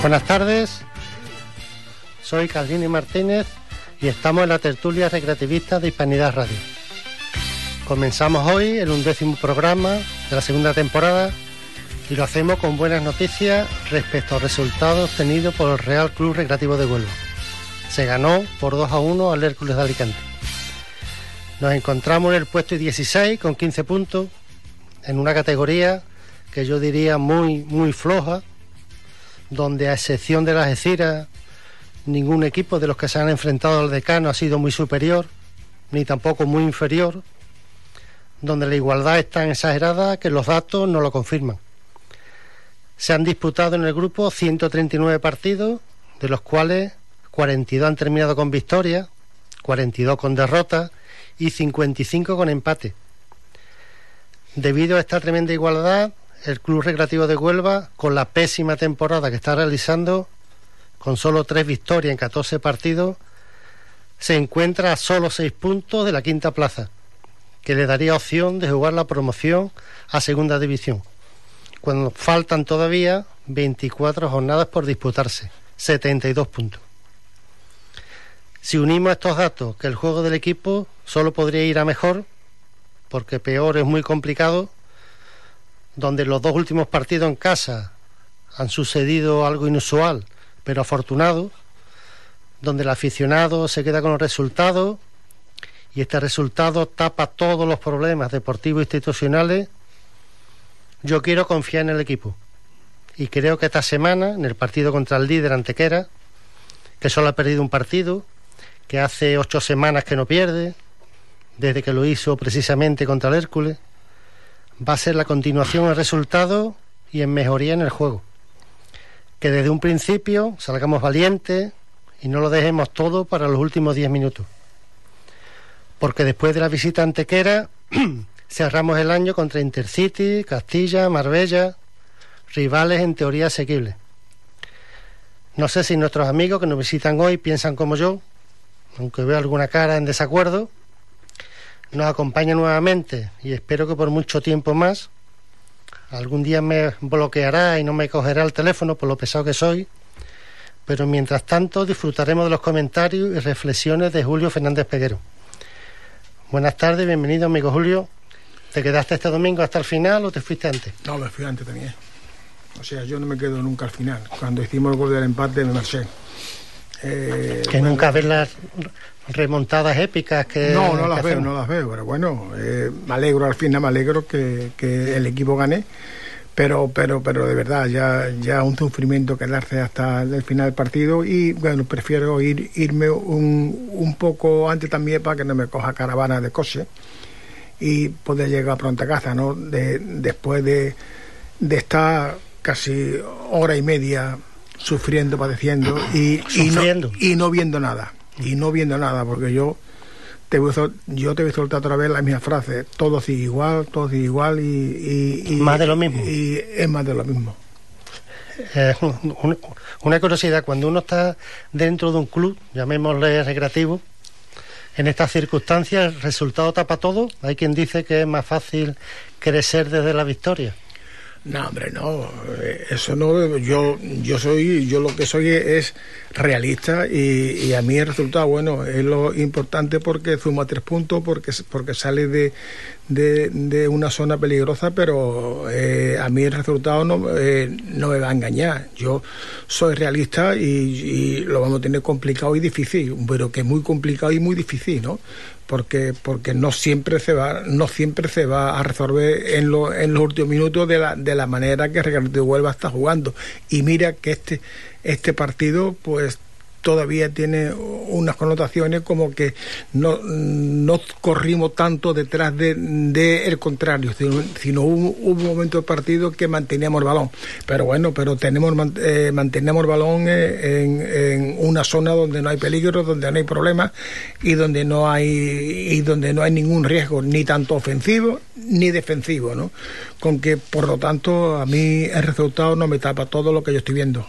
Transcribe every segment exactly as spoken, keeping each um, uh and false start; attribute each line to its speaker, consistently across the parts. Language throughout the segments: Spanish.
Speaker 1: Buenas tardes, soy Caldini Martínez y estamos en la tertulia recreativista de Hispanidad Radio. Comenzamos hoy el undécimo programa de la segunda temporada y lo hacemos con buenas noticias respecto a los resultados obtenidos por el Real Club Recreativo de Huelva. Se ganó por dos a uno al Hércules de Alicante. Nos encontramos en el puesto dieciséis con quince puntos, en una categoría que yo diría muy, muy floja, donde a excepción de las Algeciras, ningún equipo de los que se han enfrentado al decano ha sido muy superior, ni tampoco muy inferior, donde la igualdad es tan exagerada que los datos no lo confirman. Se han disputado en el grupo ciento treinta y nueve partidos, de los cuales cuarenta y dos han terminado con victoria, cuarenta y dos con derrota y cincuenta y cinco con empate. Debido a esta tremenda igualdad, el Club Recreativo de Huelva, con la pésima temporada que está realizando, con solo tres victorias en catorce partidos, se encuentra a solo seis puntos de la quinta plaza, que le daría opción de jugar la promoción a segunda división, cuando faltan todavía veinticuatro jornadas por disputarse, setenta y dos puntos. Si unimos estos datos, que el juego del equipo solo podría ir a mejor, porque peor es muy complicado, donde los dos últimos partidos en casa han sucedido algo inusual, pero afortunado, donde el aficionado se queda con los resultados y este resultado tapa todos los problemas deportivos e institucionales, yo quiero confiar en el equipo. Y creo que esta semana, en el partido contra el líder Antequera, que solo ha perdido un partido, que hace ocho semanas que no pierde, desde que lo hizo precisamente contra el Hércules, va a ser la continuación en resultados y en mejoría en el juego. Que desde un principio salgamos valientes y no lo dejemos todo para los últimos diez minutos. Porque después de la visita a Antequera cerramos el año contra Intercity, Castilla, Marbella, rivales en teoría asequibles. No sé si nuestros amigos que nos visitan hoy piensan como yo, aunque veo alguna cara en desacuerdo. Nos acompaña nuevamente y espero que por mucho tiempo más. Algún día me bloqueará y no me cogerá el teléfono por lo pesado que soy, pero mientras tanto disfrutaremos de los comentarios y reflexiones de Julio Fernández Peguero. Buenas tardes, bienvenido amigo Julio. ¿Te quedaste este domingo hasta el final o te fuiste antes?
Speaker 2: No, me fui antes también. O sea, yo no me quedo nunca al final. Cuando hicimos el gol del empate me marché. Eh,
Speaker 1: que
Speaker 2: bueno,
Speaker 1: nunca ves las remontadas épicas que...
Speaker 2: No, no las
Speaker 1: que
Speaker 2: veo,
Speaker 1: hacemos.
Speaker 2: no las veo, pero bueno, eh, me alegro, al final me alegro que, que el equipo gane, pero pero pero de verdad, ya ya un sufrimiento quedarse hasta el final del partido y bueno, prefiero ir irme un, un poco antes también para que no me coja caravana de coche y poder llegar pronto a casa, ¿no? De, después de, de estar casi hora y media sufriendo, padeciendo y, y, no, y no viendo nada y no viendo nada porque yo te voy a, yo te voy a soltar otra vez la misma frase, todo sigue igual, todo sigue igual y, y, y
Speaker 1: más de lo mismo
Speaker 2: y es más de lo mismo.
Speaker 1: Eh, un, una curiosidad, cuando uno está dentro de un club, llamémosle recreativo, en estas circunstancias el resultado tapa todo. Hay quien dice que es más fácil crecer desde la victoria.
Speaker 2: No, hombre, no, eso no, yo yo soy, yo lo que soy es realista y, y a mí el resultado, bueno, es lo importante porque suma tres puntos, porque porque sale de, de, de una zona peligrosa, pero eh, a mí el resultado no, eh, no me va a engañar. Yo soy realista y, y lo vamos a tener complicado y difícil, pero que es muy complicado y muy difícil, ¿no? porque porque no siempre se va no siempre se va a resolver en, lo, en los últimos minutos de la de la manera que Recreativo de Huelva está jugando. Y mira que este este partido pues todavía tiene unas connotaciones como que no, no corrimos tanto detrás de, de el contrario, sino, sino hubo, hubo un momento del partido que manteníamos el balón, pero bueno, pero tenemos eh, mantenemos el balón en, en una zona donde no hay peligro, donde no hay problemas y donde no hay y donde no hay ningún riesgo, ni tanto ofensivo ni defensivo, ¿no? Con que por lo tanto a mí el resultado no me tapa todo lo que yo estoy viendo.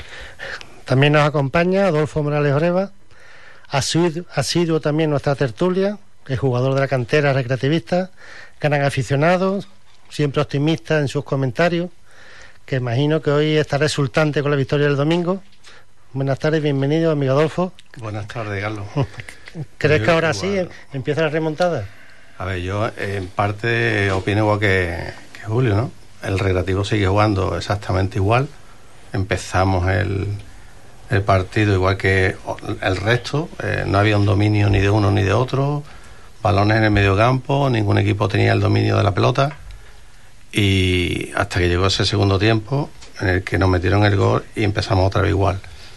Speaker 1: También nos acompaña Adolfo Morales Oreva, asiduo, asiduo también nuestra tertulia, el jugador de la cantera recreativista, gran aficionado, siempre optimista en sus comentarios, que imagino que hoy estará exultante con la victoria del domingo. Buenas tardes, bienvenido, amigo Adolfo.
Speaker 3: Buenas tardes, Carlos.
Speaker 1: ¿Crees
Speaker 3: yo,
Speaker 1: que ahora
Speaker 3: igual.
Speaker 1: sí empieza la remontada?
Speaker 3: A ver, yo en parte opino igual que, que Julio, ¿no? El Recreativo sigue jugando exactamente igual. Empezamos el, el partido igual que el resto. Eh, no había un dominio ni de uno ni de otro. Balones en el medio campo, ningún equipo tenía el dominio de la pelota. Y hasta que llegó ese segundo tiempo en el que nos metieron el gol y empezamos otra vez igual.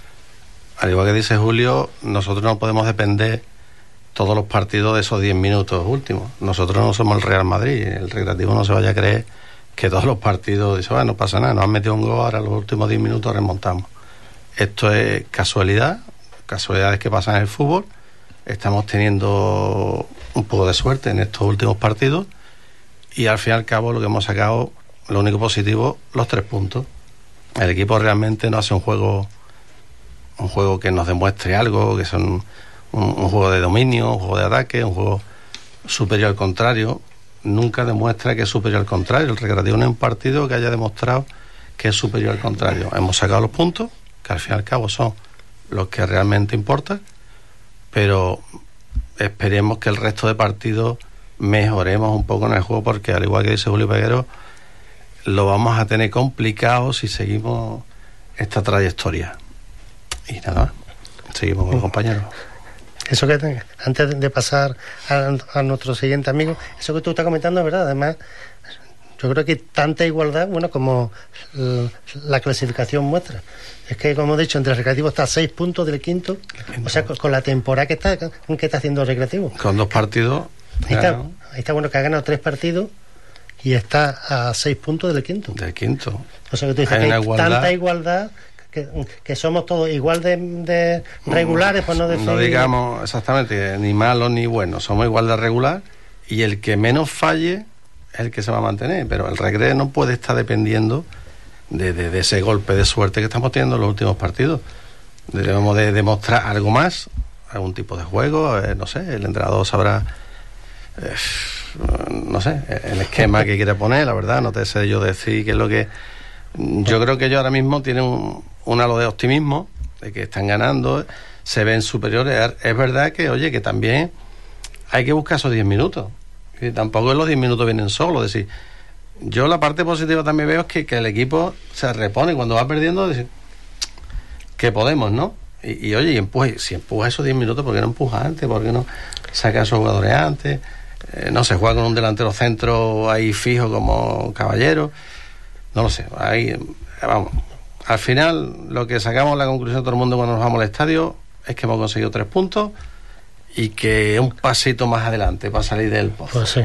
Speaker 3: Al igual que dice Julio, nosotros no podemos depender todos los partidos de esos diez minutos últimos. Nosotros no somos el Real Madrid. El Recreativo no se vaya a creer que todos los partidos dice, bueno, no pasa nada, nos han metido un gol, ahora los últimos diez minutos remontamos. Esto es casualidad, casualidades que pasan en el fútbol. Estamos teniendo un poco de suerte en estos últimos partidos y al fin y al cabo lo que hemos sacado, lo único positivo, los tres puntos. El equipo realmente no hace un juego un juego que nos demuestre algo, que son un, un juego de dominio, un juego de ataque, un juego superior al contrario. Nunca demuestra que es superior al contrario. El Recreativo no es un partido que haya demostrado que es superior al contrario. Hemos sacado los puntos, que al fin y al cabo son los que realmente importan, pero esperemos que el resto de partidos mejoremos un poco en el juego, porque al igual que dice Julio Peguero, lo vamos a tener complicado si seguimos esta trayectoria. Y nada, seguimos con los compañeros.
Speaker 1: Eso que te, antes de pasar a, a nuestro siguiente amigo, eso que tú estás comentando es verdad. Además, yo creo que hay tanta igualdad, bueno, como la, la clasificación muestra. Es que, como he dicho, entre el Recreativo está a seis puntos del quinto, o sea, con, con la temporada que está, que está haciendo el Recreativo.
Speaker 3: Con dos partidos.
Speaker 1: Ahí está, ahí está bueno que ha ganado tres partidos y está a seis puntos del quinto.
Speaker 3: Del quinto.
Speaker 1: O sea que tú dices hay que hay igualdad. Tanta igualdad que, que somos todos igual de, de regulares, pues no decir...
Speaker 3: No digamos exactamente ni malos ni buenos, somos igual de regular y el que menos falle es el que se va a mantener, pero el Recreo no puede estar dependiendo de, de, de ese golpe de suerte que estamos teniendo en los últimos partidos. Debemos de demostrar algo más, algún tipo de juego, eh, no sé, el entrenador sabrá... Eh, no sé, el esquema que quiere poner, la verdad, no te sé yo decir qué es lo que... Yo creo que ellos ahora mismo tienen un, un halo de optimismo, de que están ganando, se ven superiores. Es verdad que, oye, que también hay que buscar esos diez minutos. Y tampoco los diez minutos vienen solos. Es decir, yo la parte positiva también veo es que, que el equipo se repone cuando va perdiendo, decir, que podemos, ¿no? Y, y oye, y empuje, si empuja esos diez minutos, ¿por qué no empuja antes? ¿Por qué no saca a esos jugadores antes? Eh, no se juega con un delantero centro ahí fijo como Caballero, no lo sé, ahí vamos, al final lo que sacamos la conclusión de todo el mundo cuando nos vamos al estadio es que hemos conseguido tres puntos y que un pasito más adelante para salir del pozo.
Speaker 1: Pues sí.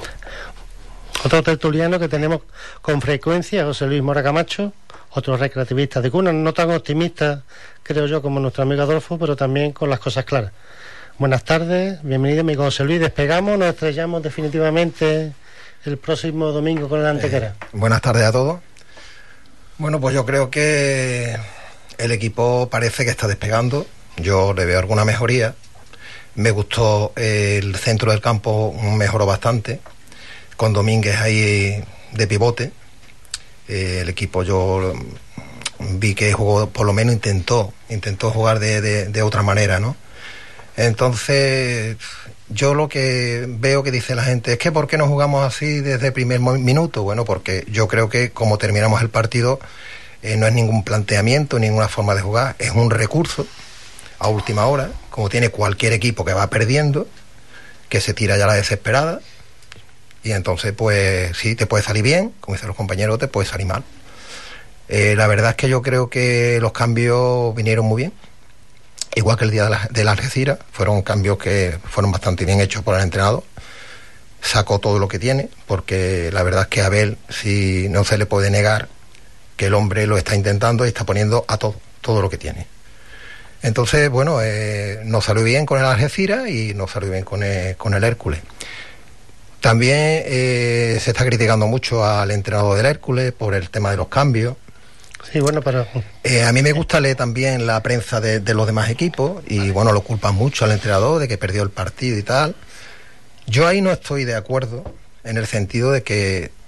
Speaker 1: Otro tertuliano que tenemos con frecuencia, José Luis Mora Camacho, otro recreativista de cuna, no tan optimista creo yo como nuestro amigo Adolfo, pero también con las cosas claras. Buenas tardes, bienvenido amigo José Luis. Despegamos, nos estrellamos definitivamente el próximo domingo con el Antequera.
Speaker 4: Eh, buenas tardes a todos. Bueno, pues yo creo que el equipo parece que está despegando. Yo le veo alguna mejoría. Me gustó eh, el centro del campo, mejoró bastante, con Domínguez ahí de pivote. Eh, el equipo yo vi que jugó, por lo menos intentó, intentó jugar de, de, de otra manera, ¿no? Entonces, yo lo que veo que dice la gente es que ¿por qué no jugamos así desde el primer minuto? Bueno, porque yo creo que como terminamos el partido, eh, no es ningún planteamiento, ninguna forma de jugar, es un recurso a última hora, como tiene cualquier equipo que va perdiendo, que se tira ya a la desesperada, y entonces pues sí, te puede salir bien, como dicen los compañeros, te puede salir mal. Eh, la verdad es que yo creo que los cambios vinieron muy bien. Igual que el día de la, de la Algeciras, fueron cambios que fueron bastante bien hechos por el entrenador. Sacó todo lo que tiene, porque la verdad es que a Abel, si no se le puede negar que el hombre lo está intentando y está poniendo a todo, todo lo que tiene. Entonces, bueno, eh, nos salió bien con el Algeciras y nos salió bien con el, con el Hércules. También eh, se está criticando mucho al entrenador del Hércules por el tema de los cambios.
Speaker 1: Sí, bueno, pero...
Speaker 4: Eh, a mí me gusta leer también la prensa de, de los demás equipos y, bueno, lo culpan mucho al entrenador de que perdió el partido y tal. Yo ahí no estoy de acuerdo en el sentido de que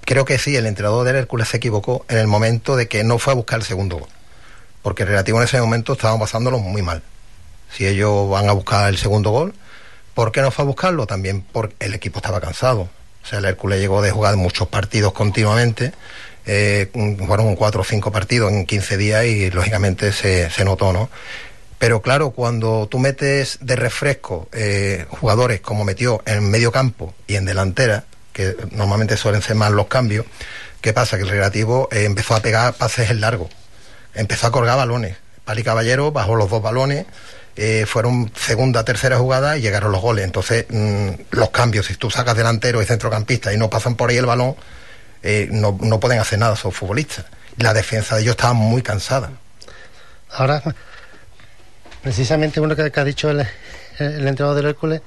Speaker 4: creo que sí, el entrenador del Hércules se equivocó en el momento de que no fue a buscar el segundo gol, porque el Recreativo en ese momento estaban pasándolo muy mal. Si ellos van a buscar el segundo gol, ¿por qué no fue a buscarlo? También porque el equipo estaba cansado. O sea, el Hércules llegó de jugar muchos partidos continuamente, eh, fueron cuatro o cinco partidos en quince días y lógicamente se, se notó, ¿no? Pero claro, cuando tú metes de refresco eh, jugadores como metió en medio campo y en delantera, que normalmente suelen ser más los cambios, ¿qué pasa? Que el Recreativo eh, empezó a pegar pases en largo, empezó a colgar balones. Pali Caballero bajó los dos balones, eh, fueron segunda, tercera jugada y llegaron los goles. Entonces, mmm, los cambios, si tú sacas delantero y centrocampista y no pasan por ahí el balón, eh, no, no pueden hacer nada, son futbolistas. La defensa de ellos estaba muy cansada.
Speaker 1: Ahora, precisamente uno que, que ha dicho el, el entrenador del Hércules,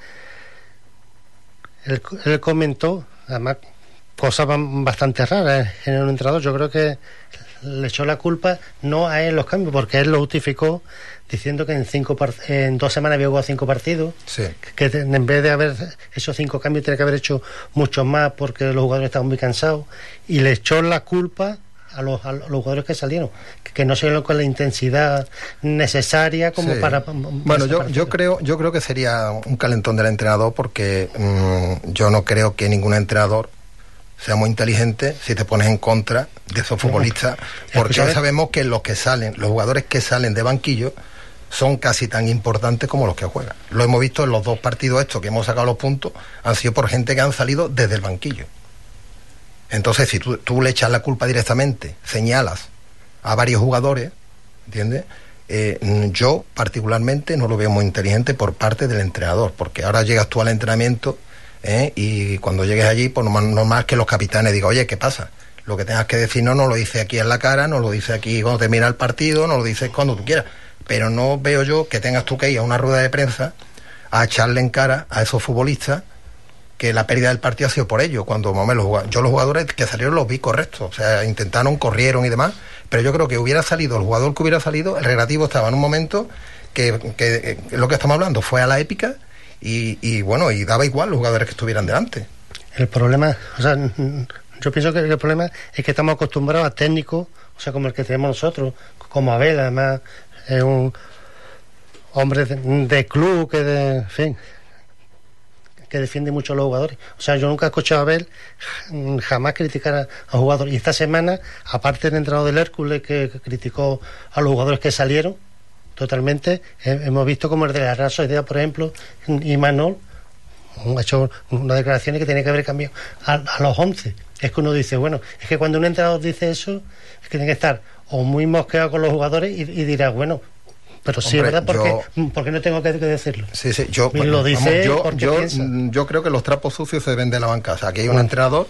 Speaker 1: él, él comentó, además, cosas bastante raras en el entrenador. Yo creo que le echó la culpa no a él los cambios, porque él lo justificó diciendo que en cinco en dos semanas había jugado cinco partidos,
Speaker 4: sí.
Speaker 1: que en vez de haber hecho cinco cambios tenía que haber hecho muchos más porque los jugadores estaban muy cansados, y le echó la culpa a los, a los jugadores que salieron, que, que no salieron con la intensidad necesaria como sí. para
Speaker 4: bueno yo, yo creo yo creo que sería un calentón del entrenador, porque mmm, yo no creo que ningún entrenador sea muy inteligente si te pones en contra de esos futbolistas, porque ya sabemos que los que salen, los jugadores que salen de banquillo son casi tan importantes como los que juegan. Lo hemos visto en los dos partidos estos que hemos sacado los puntos, han sido por gente que han salido desde el banquillo. Entonces, si tú, tú le echas la culpa directamente, señalas a varios jugadores, ¿entiendes? Eh, yo particularmente no lo veo muy inteligente por parte del entrenador, porque ahora llegas tú al entrenamiento, ¿eh? Y cuando llegues allí, pues normal, normal que los capitanes digan, oye, ¿qué pasa? Lo que tengas que decir no, no lo dice aquí en la cara, no lo dice aquí cuando termina el partido, no lo dices cuando tú quieras. Pero no veo yo que tengas tú que ir a una rueda de prensa a echarle en cara a esos futbolistas que la pérdida del partido ha sido por ellos, cuando más o menos, yo los jugadores que salieron los vi correctos, o sea, intentaron, corrieron y demás, pero yo creo que hubiera salido, el jugador que hubiera salido, el Recreativo estaba en un momento que, que, que lo que estamos hablando fue a la épica y, y bueno, y daba igual los jugadores que estuvieran delante.
Speaker 1: El problema, o sea, yo pienso que el problema es que estamos acostumbrados a técnicos, o sea, como el que tenemos nosotros, como Abel, además es un hombre de, de club que de, en fin, que defiende mucho a los jugadores. O sea, yo nunca he escuchado a Abel jamás criticar a, a jugadores. Y esta semana, aparte del entrenador del Hércules que, que criticó a los jugadores que salieron totalmente, eh, hemos visto como el de la Real Sociedad, por ejemplo, y Manol ha hecho unas declaraciones que tiene que haber cambiado a, a los once. Es que uno dice, bueno, es que cuando un entrenador dice eso, es que tiene que estar o muy mosqueado con los jugadores y, y dirá, bueno, pero sí, hombre, ¿verdad? Porque, yo, porque no tengo que, que decirlo.
Speaker 4: Sí, sí, yo,
Speaker 1: bueno, lo dice
Speaker 4: vamos, yo, yo, yo creo que los trapos sucios se ven de la banca. O sea, aquí hay un bueno. entrenador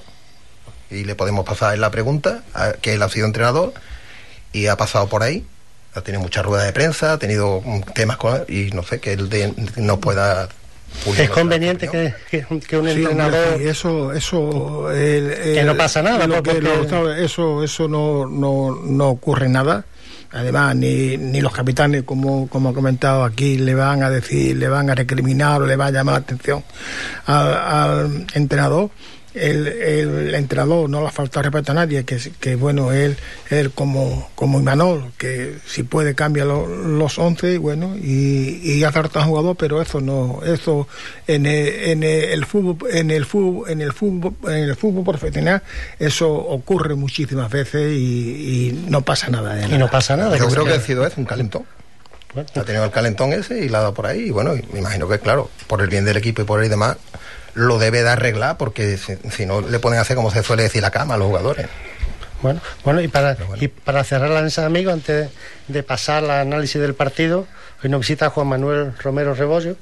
Speaker 4: y le podemos pasar en la pregunta, a, que él ha sido entrenador y ha pasado por ahí, ha tenido muchas ruedas de prensa, ha tenido temas con, y no sé, que él de, no pueda...
Speaker 1: Es conveniente que, que, que un sí, entrenador
Speaker 2: sí, eso eso el, el,
Speaker 1: que no pasa nada
Speaker 2: lo
Speaker 1: porque...
Speaker 2: que, lo, eso eso no, no no ocurre nada. Además, ni, ni los capitanes, como, como ha comentado aquí, le van a decir, le van a recriminar o le va a llamar la atención al, al entrenador. El, el entrenador no le ha faltado respeto a nadie, que, que bueno, él, él como, como Imanol, que si puede cambia lo, los once, bueno, y, y hace harto jugador, pero eso no, eso en el, en el fútbol, en el fútbol, en el fútbol, en el fútbol profesional, eso ocurre muchísimas veces y, y no pasa nada.
Speaker 1: Y nada. no pasa nada.
Speaker 4: Yo creo que ha sido eso, un calentón. Bueno. Ha tenido el calentón ese y la ha dado por ahí, y bueno, y me imagino que claro, por el bien del equipo y por el demás, lo debe de arreglar, porque si, si no le pueden hacer, como se suele decir, la cama a los jugadores.
Speaker 1: Bueno, bueno y para bueno. y para cerrar la mesa, amigos, antes de pasar al análisis del partido, hoy nos visita Juan Manuel Romero Rebollo,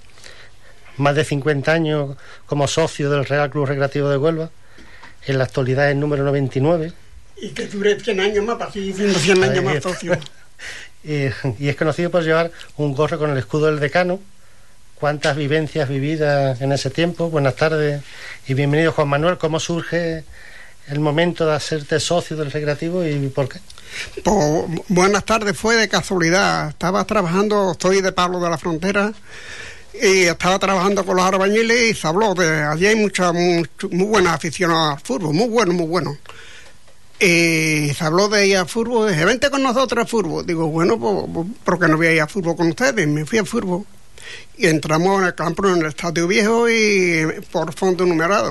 Speaker 1: más de cincuenta años como socio del Real Club Recreativo de Huelva, en la actualidad es número noventa y nueve.
Speaker 5: Y que dure cien años más, para seguir siendo cien años más socio.
Speaker 1: y, y es conocido por llevar un gorro con el escudo del decano. ¿Cuántas vivencias vividas en ese tiempo? Buenas tardes y bienvenido, Juan Manuel. ¿Cómo surge el momento de hacerte socio del Recreativo y por qué?
Speaker 5: Pues, buenas tardes, fue de casualidad. Estaba trabajando, estoy de Pablo de la Frontera y estaba trabajando con los albañiles y se habló de... Allí hay mucha, mucho, muy buena afición al fútbol, muy bueno, muy bueno. Y se habló de ir a fútbol, dije, vente con nosotros a fútbol. Digo, bueno, pues, ¿por qué no voy a ir a fútbol con ustedes? Me fui a fútbol. Y entramos en el campo, en el Estadio Viejo y por fondo numerado.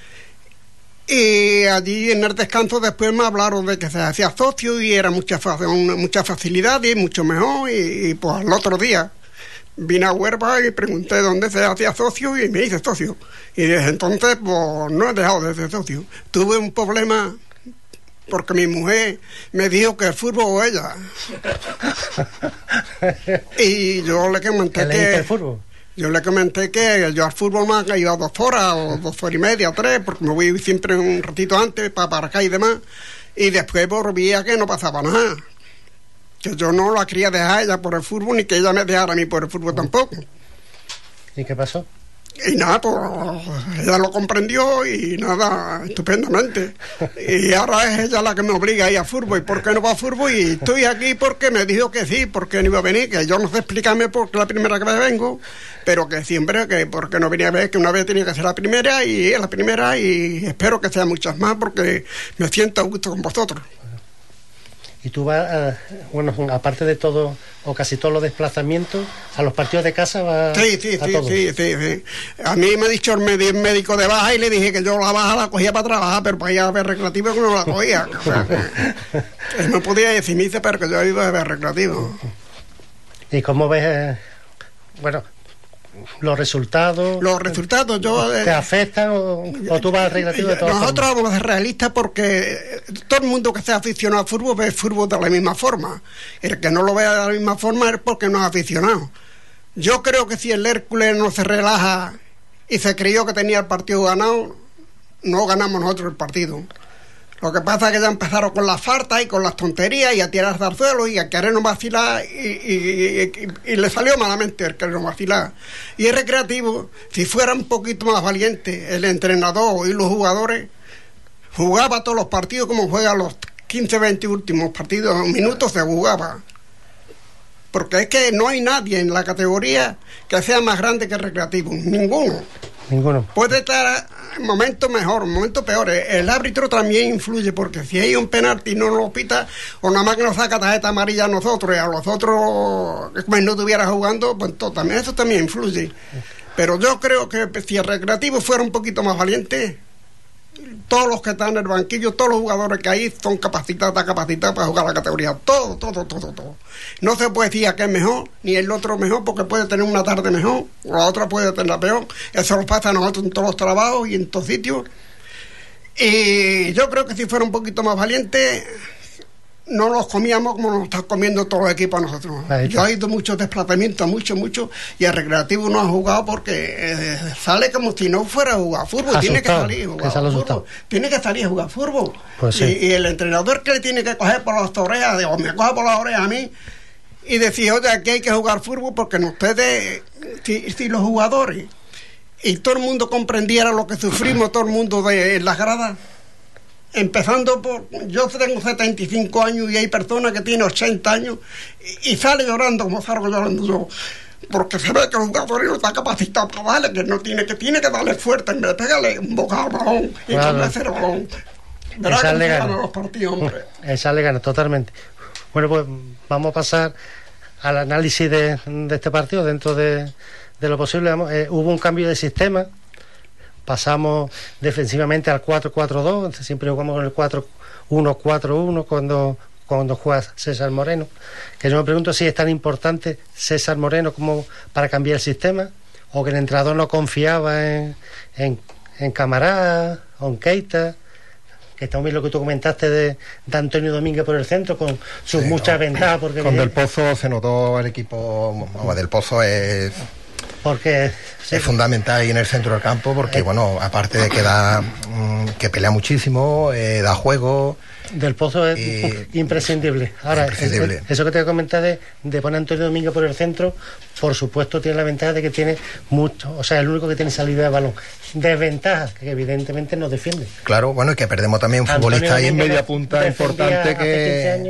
Speaker 5: Y allí en el descanso después me hablaron de que se hacía socio y era mucha, mucha facilidad y mucho mejor. Y, y pues al otro día vine a Huelva y pregunté dónde se hacía socio y me hice socio. Y desde entonces pues no he dejado de ser socio. Tuve un problema porque mi mujer me dijo que el fútbol o ella. Y yo le comenté
Speaker 1: ¿Qué
Speaker 5: que...
Speaker 1: le dice el fútbol?
Speaker 5: Yo le comenté que yo al fútbol me he ido a dos horas o dos horas y media, tres, porque me voy siempre un ratito antes para, para acá y demás. Y después volvía que no pasaba nada. Que yo no la quería dejar a ella por el fútbol ni que ella me dejara a mí por el fútbol tampoco.
Speaker 1: ¿Y qué pasó?
Speaker 5: Y nada, pues ella lo comprendió y nada, estupendamente. Y ahora es ella la que me obliga a ir a fútbol. ¿Y por qué no va a fútbol? Y estoy aquí porque me dijo que sí, porque no iba a venir, que yo no sé explicarme por qué la primera vez vengo, pero que siempre, que porque no venía a ver, que una vez tenía que ser la primera y es la primera y espero que sean muchas más porque me siento a gusto con vosotros.
Speaker 1: Y tú vas, a, bueno, aparte de todo, o casi todos los desplazamientos, a los partidos de casa vas
Speaker 5: sí, sí,
Speaker 1: a
Speaker 5: sí,
Speaker 1: todos.
Speaker 5: sí, sí, sí. A mí me ha dicho el médico de baja y le dije que yo la baja la cogía para trabajar, pero para ir a ver recreativo que no la cogía. O sea, que, él no podía decir, me dice, pero que yo iba a ver recreativo.
Speaker 1: ¿Y cómo ves, eh, bueno, los resultados?
Speaker 5: Los resultados, yo...
Speaker 1: ¿Te afectan o, o tú vas al recreativo de todas formas?
Speaker 5: Nosotros vamos a ser realistas porque todo el mundo que sea aficionado al fútbol ve el fútbol de la misma forma. El que no lo vea de la misma forma es porque no es aficionado. Yo creo que si el Hércules no se relaja y se creyó que tenía el partido ganado, no ganamos nosotros el partido. Lo que pasa es que ya empezaron con las faltas y con las tonterías y a tirarse al suelo y a querernos vacilar y, y, y, y, y le salió malamente el querernos vacilar. Y el recreativo, si fuera un poquito más valiente, el entrenador y los jugadores, jugaba todos los partidos como juega los quince, veinte últimos partidos, minutos se jugaba. Porque es que no hay nadie en la categoría que sea más grande que el recreativo, ninguno.
Speaker 1: Ninguno.
Speaker 5: Puede estar en momentos mejor, en momentos peores. El árbitro también influye, porque si hay un penalti y no lo pita, o nada más que nos saca tarjeta amarilla a nosotros y a los otros que no estuviera jugando, pues todo, también, eso también influye. Pero yo creo que si el recreativo fuera un poquito más valiente, todos los que están en el banquillo, todos los jugadores que hay son capacitados, están capacitados para jugar la categoría. Todo, todo, todo, todo. No se puede decir a qué es mejor, ni el otro mejor, porque puede tener una tarde mejor, o la otra puede tener la peor. Eso nos pasa a nosotros en todos los trabajos y en todos sitios. Y yo creo que si fuera un poquito más valiente, no los comíamos como nos están comiendo todos los equipos a nosotros. Yo he ido muchos desplazamientos, mucho, mucho, y el recreativo no ha jugado porque eh, sale como si no fuera a jugar fútbol. Asustado, tiene que salir a jugar fútbol. Asustado. Tiene que salir a jugar fútbol. Pues sí. y, y el entrenador que le tiene que coger por las orejas, o me coge por las orejas a mí, y decir, oye, aquí hay que jugar fútbol porque no ustedes, si, si los jugadores, y todo el mundo comprendiera lo que sufrimos, todo el mundo de en las gradas. Empezando por, yo tengo setenta y cinco años y hay personas que tienen ochenta años y, y sale llorando como salgo llorando yo, porque se ve que el jugador no está capacitado para darle, que no tiene que tiene que darle fuerte en vez de pegarle un bocado al balón y claro. Cambiarse el balón. ¿Verdad que se ganan los partidos, hombre?
Speaker 1: Esa le gana totalmente. Bueno, pues vamos a pasar al análisis de, de este partido dentro de, de lo posible. Vamos, eh, hubo un cambio de sistema. Pasamos defensivamente al cuatro cuatro dos, siempre jugamos con el cuatro uno cuatro uno cuando, cuando juega César Moreno. Que yo me pregunto si es tan importante César Moreno como para cambiar el sistema, o que el entrenador no confiaba en, en, en Camará o en Keita, que está muy bien lo que tú comentaste de, de Antonio Domínguez por el centro, con sus sí, muchas no, ventajas. Porque
Speaker 4: con Del Pozo se notó el equipo, bueno, Del Pozo es...
Speaker 1: porque sí,
Speaker 4: es fundamental ahí en el centro del campo porque eh, bueno, aparte de que da que pelea muchísimo, eh, da juego.
Speaker 1: Del Pozo es eh, imprescindible. Ahora, imprescindible. Es, es, eso que te he comentado de, de poner a Antonio Domínguez por el centro, por supuesto tiene la ventaja de que tiene mucho, o sea, el único que tiene salida de balón. Desventajas que evidentemente nos defiende.
Speaker 4: Claro, bueno, y que perdemos también un futbolista ahí en media punta importante que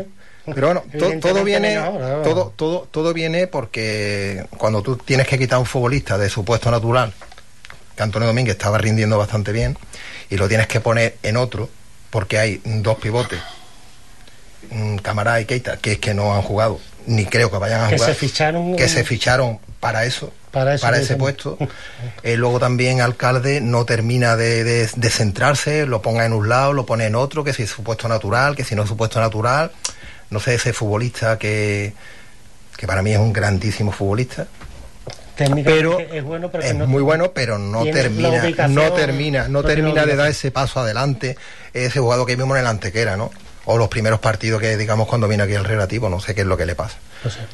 Speaker 4: Pero bueno, to, todo viene ahora, todo, todo, todo viene porque cuando tú tienes que quitar a un futbolista de su puesto natural, que Antonio Domínguez estaba rindiendo bastante bien, y lo tienes que poner en otro, porque hay dos pivotes, Camará y Keita, que es que no han jugado, ni creo que vayan a
Speaker 1: que
Speaker 4: jugar,
Speaker 1: se ficharon,
Speaker 4: que se ficharon para eso,
Speaker 1: para, eso
Speaker 4: para ese puesto. Eh, luego también Alcalde no termina de, de, de centrarse, lo ponga en un lado, lo pone en otro, que si es su puesto natural, que si no es su puesto natural, no sé, ese futbolista que, que para mí es un grandísimo futbolista. Pero
Speaker 1: es, bueno, pero
Speaker 4: es
Speaker 1: no,
Speaker 4: muy bueno, pero no termina, no termina, no, no termina de dar ese paso adelante, ese jugador que vimos en el Antequera, ¿no? O los primeros partidos que, digamos, cuando viene aquí el Relativo, no sé qué es lo que le pasa.
Speaker 1: No sé.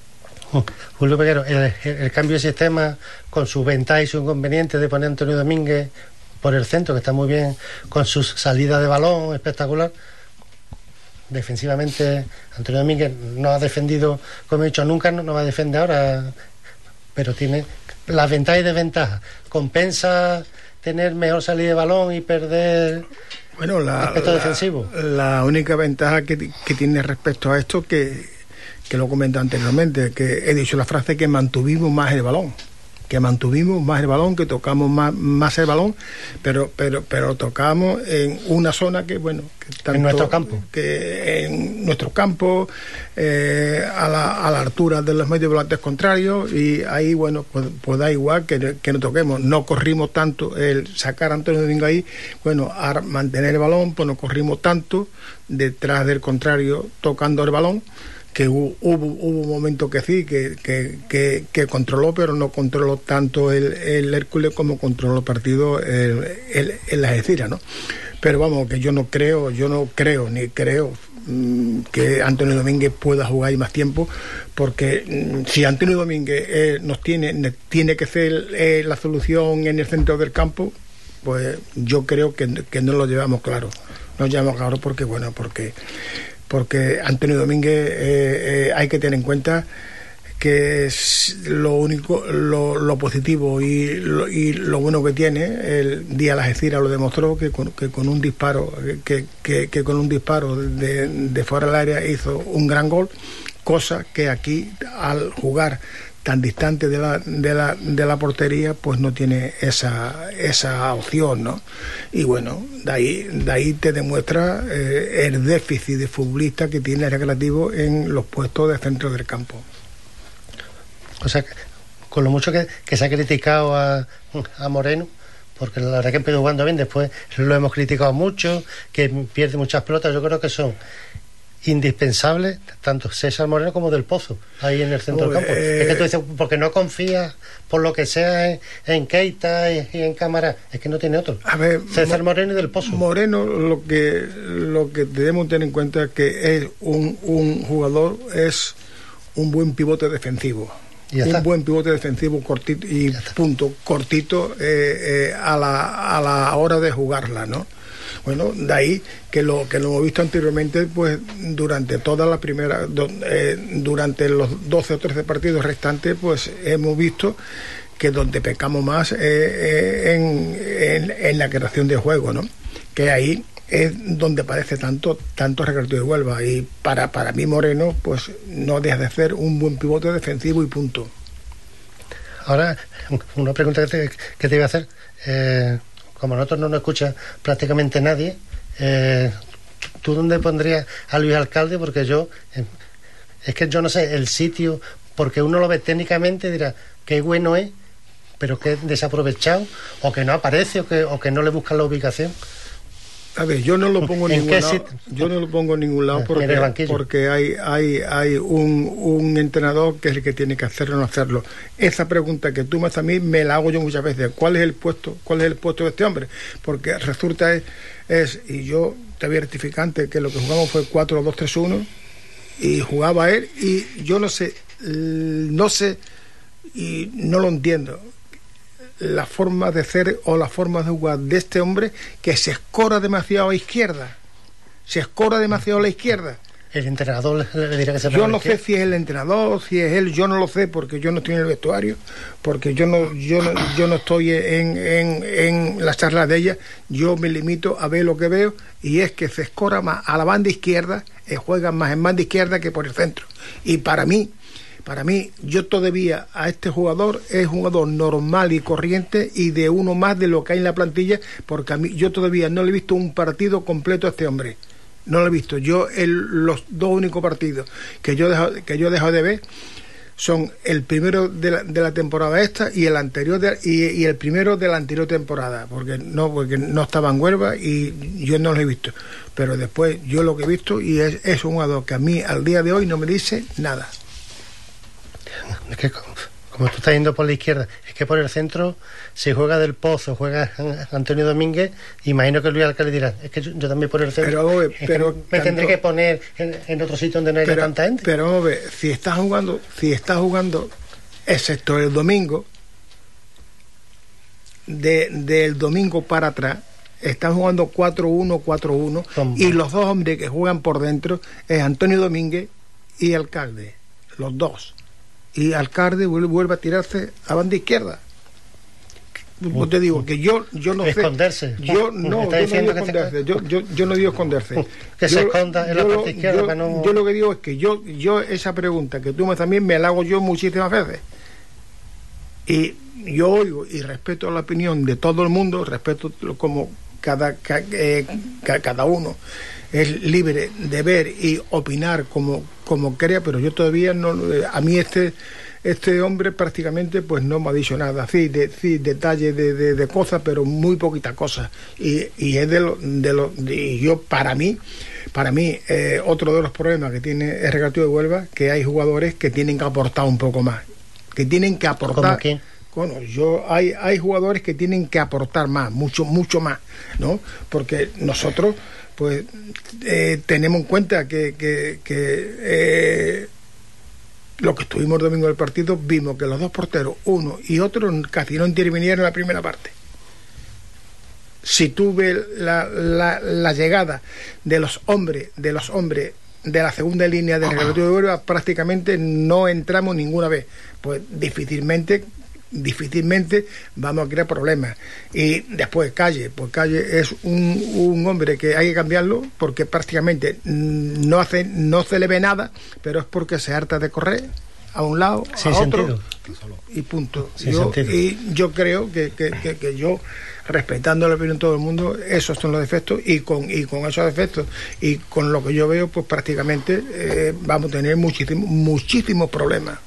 Speaker 1: Julio Peguero, el, el, el cambio de sistema con sus ventajas y sus inconvenientes de poner a Antonio Domínguez por el centro, que está muy bien, con sus salidas de balón espectacular. Defensivamente, Antonio Domínguez no ha defendido, como he dicho, nunca, no, no va a defender ahora, pero tiene las ventajas y desventajas. Compensa tener mejor salida de balón y perder.
Speaker 2: Bueno, la,
Speaker 1: aspecto
Speaker 2: la,
Speaker 1: defensivo.
Speaker 2: La única ventaja que, que tiene respecto a esto, que, que lo comenté anteriormente, que he dicho la frase que mantuvimos más el balón, que mantuvimos más el balón, que tocamos más, más el balón, pero pero pero tocamos en una zona que, bueno, que tanto,
Speaker 1: en nuestro campo,
Speaker 2: que en nuestro campo, eh, a, la, a la altura de los medios volantes contrarios, y ahí, bueno, pues, pues da igual que, que no toquemos, no corrimos tanto, el sacar a Antonio Domingo ahí, bueno, a mantener el balón, pues no corrimos tanto detrás del contrario tocando el balón, que hubo, hubo, hubo un momento que sí, que, que, que, que controló, pero no controló tanto el, el Hércules como controló el partido el, el, el Algeciras, ¿no? Pero vamos, que yo no creo, yo no creo, ni creo mmm, que Antonio Domínguez pueda jugar ahí más tiempo, porque mmm, si Antonio Domínguez eh, nos tiene, tiene que ser eh, la solución en el centro del campo, pues yo creo que, que no lo llevamos claro, no lo llevamos claro porque, bueno, porque porque Antonio Domínguez eh, eh, hay que tener en cuenta que es lo único, lo, lo positivo y lo, y lo bueno que tiene. El día de la Algeciras lo demostró, que con, que con un disparo que, que, que con un disparo de, de fuera del área hizo un gran gol, cosa que aquí al jugar tan distante de la, de la, de la portería, pues no tiene esa, esa opción, ¿no? Y bueno, de ahí, de ahí te demuestra eh, el déficit de futbolista que tiene el Recreativo en los puestos de centro del campo.
Speaker 1: O sea, con lo mucho que, que se ha criticado a, a Moreno, porque la verdad que empezó jugando bien, después lo hemos criticado mucho, que pierde muchas pelotas, yo creo que son indispensable tanto César Moreno como Del Pozo ahí en el centro oh, del campo. Eh, es que tú dices, porque no confías por lo que sea en, en Keita y, y en Cámara, es que no tiene otro.
Speaker 2: A ver,
Speaker 1: César Moreno y Del Pozo.
Speaker 2: Moreno, lo que lo que debemos tener en cuenta es que es un, un jugador, es un buen pivote defensivo. Un está. buen pivote defensivo cortito y punto, cortito eh, eh, a la a la hora de jugarla, ¿no? Bueno, de ahí que lo que lo hemos visto anteriormente, pues durante toda la primera, do, eh, durante los doce o trece partidos restantes, pues hemos visto que donde pecamos más eh, eh, en, en, en la creación de juego, ¿no? Que ahí es donde parece tanto tanto Recreativo de Huelva, y para para mí Moreno pues no deja de ser un buen pivote defensivo y punto.
Speaker 1: Ahora, una pregunta que te, que te iba a hacer, eh, como nosotros no nos escucha prácticamente nadie, eh, ¿tú dónde pondrías a Luis Alcalde? Porque yo, eh, es que yo no sé el sitio, porque uno lo ve técnicamente y dirá qué bueno es, pero que desaprovechado, o que no aparece, o que, o que no le buscan la ubicación.
Speaker 2: A ver, yo no lo pongo en ningún lado, yo no lo pongo en ningún lado porque, porque hay hay hay un, un entrenador que es el que tiene que hacerlo o no hacerlo. Esa pregunta que tú me haces a mí me la hago yo muchas veces. ¿Cuál es el puesto? ¿Cuál es el puesto de este hombre? Porque resulta es, es y yo te voy a rectificar que lo que jugamos fue cuatro dos tres uno y jugaba él, y yo no sé, no sé y no lo entiendo. La forma de ser o la forma de jugar de este hombre, que se escora demasiado a la izquierda, se escora demasiado a la izquierda,
Speaker 1: el entrenador le, le dirá que se
Speaker 2: Yo no sé si es el entrenador, si es él, yo no lo sé porque yo no estoy en el vestuario, porque yo no yo no, yo no estoy en, en, en las charlas de ella. Yo me limito a ver lo que veo, y es que se escora más a la banda izquierda, eh, juegan más en banda izquierda que por el centro. Y para mí, para mí, yo todavía a este jugador es un jugador normal y corriente y de uno más de lo que hay en la plantilla, porque a mí yo todavía no le he visto un partido completo a este hombre. No lo he visto. Yo el, los dos únicos partidos que yo dejo, que yo dejo de ver son el primero de la, de la temporada esta y el anterior de, y, y el primero de la anterior temporada, porque no porque no estaba en Huelva y yo no lo he visto. Pero después yo lo que he visto, y es, es un jugador que a mí al día de hoy no me dice nada.
Speaker 1: Es que como tú estás yendo por la izquierda, es que por el centro, si juega Del Pozo, juega Antonio Domínguez, imagino que Luis Alcalde dirá, es que yo, yo también por el centro,
Speaker 2: pero,
Speaker 1: es
Speaker 2: pero,
Speaker 1: que me
Speaker 2: tanto,
Speaker 1: tendré que poner en, en otro sitio donde no haya
Speaker 2: pero,
Speaker 1: tanta gente.
Speaker 2: Pero vamos a ver, si estás jugando, si estás jugando, excepto el domingo, de, del domingo para atrás, están jugando cuatro uno, cuatro uno, y los dos hombres que juegan por dentro es Antonio Domínguez y Alcalde, los dos. Y Alcalde vuelve a tirarse a banda izquierda. Pues te digo que yo yo no
Speaker 1: esconderse.
Speaker 2: sé yo no, yo no digo esconderse yo, yo, yo no digo esconderse
Speaker 1: que
Speaker 2: yo,
Speaker 1: se esconda en la parte izquierda
Speaker 2: yo,
Speaker 1: para no...
Speaker 2: yo lo que digo es que yo yo esa pregunta que tú me también me la hago yo muchísimas veces, y yo oigo y respeto la opinión de todo el mundo, respeto como cada ca, eh, ca, cada uno es libre de ver y opinar como como crea, pero yo todavía no, a mí este este hombre prácticamente pues no me ha dicho nada, sí, de, sí detalles de, de, de cosas, pero muy poquitas cosas, y, y es de lo de lo y yo para mí para mí eh, otro de los problemas que tiene el Recreativo de Huelva, que hay jugadores que tienen que aportar un poco más, que tienen que aportar.
Speaker 1: ¿Cómo quién?
Speaker 2: Bueno, yo hay hay jugadores que tienen que aportar más, mucho mucho más, ¿no? Porque nosotros pues eh, tenemos en cuenta que que, que eh, lo que estuvimos el domingo del partido, vimos que los dos porteros, uno y otro, casi no intervinieron en la primera parte. Si tú ves la, la, la llegada de los hombres, de los hombres de la segunda línea del Recreativo de Huelva, prácticamente no entramos ninguna vez. Pues difícilmente difícilmente vamos a crear problemas. Y después Calle, pues Calle es un, un hombre que hay que cambiarlo, porque prácticamente no hace no se le ve nada, pero es porque se harta de correr a un lado,
Speaker 1: sin
Speaker 2: a otro
Speaker 1: sentido.
Speaker 2: Y punto.
Speaker 1: Sin
Speaker 2: yo,
Speaker 1: sentido.
Speaker 2: Y yo creo que, que, que, que yo, respetando la opinión de todo el mundo, esos son los defectos, y con y con esos defectos y con lo que yo veo, pues prácticamente eh, vamos a tener muchísimos muchísimos problemas.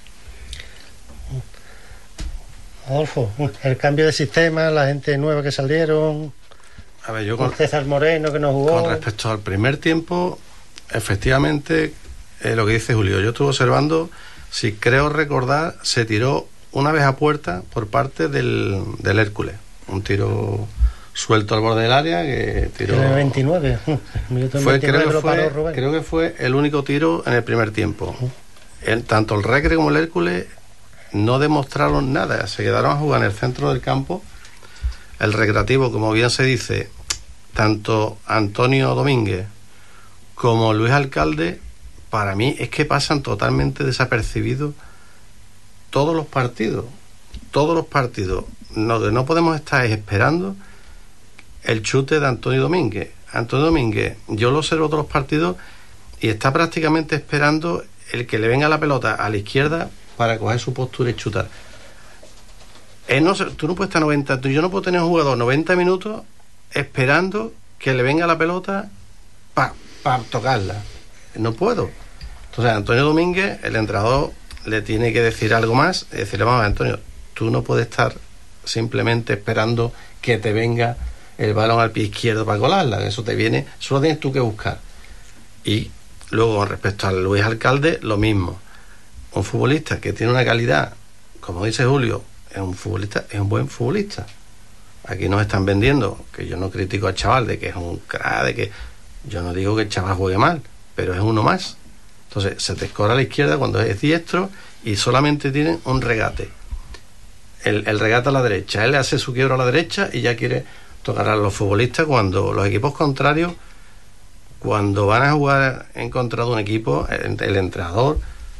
Speaker 1: Adolfo, el cambio de sistema, la gente nueva que salieron,
Speaker 3: a ver, yo con
Speaker 1: César Moreno que no jugó.
Speaker 3: Con respecto al primer tiempo, efectivamente, eh, lo que dice Julio, yo estuve observando, si creo recordar, se tiró una vez a puerta por parte del, del Hércules, un tiro suelto al borde del área que tiró.
Speaker 1: En el veintinueve.
Speaker 3: Fue, creo, que fue, creo que fue el único tiro en el primer tiempo. En, tanto el Recre como el Hércules no demostraron nada, se quedaron a jugar en el centro del campo. El Recreativo, como bien se dice, tanto Antonio Domínguez como Luis Alcalde, para mí es que pasan totalmente desapercibidos todos los partidos, todos los partidos. Lo que no podemos estar es esperando el chute de Antonio Domínguez. Antonio Domínguez, yo lo observo todos los partidos y está prácticamente esperando el que le venga la pelota a la izquierda para coger su postura y chutar. Él no, tú no puedes estar noventa, yo no puedo tener un jugador noventa minutos esperando que le venga la pelota para pa tocarla. No puedo. Entonces Antonio Domínguez, el entrenador, le tiene que decir algo más, y decirle, vamos, Antonio, tú no puedes estar simplemente esperando que te venga el balón al pie izquierdo para colarla, eso te viene, solo tienes tú que buscar. Y luego, con respecto a Luis Alcalde, lo mismo. Un futbolista que tiene una calidad, como dice Julio, es un futbolista, es un buen futbolista. Aquí nos están vendiendo, que yo no critico al chaval de que es un crack, de que yo no digo que el chaval juegue mal, pero es uno más. Entonces se te escora a la izquierda cuando es diestro y solamente tiene un regate. El, el regate a la derecha, él le hace su quiebro a la derecha y ya quiere tocar a los futbolistas cuando los equipos contrarios cuando van a jugar en contra de un equipo, el, el entrenador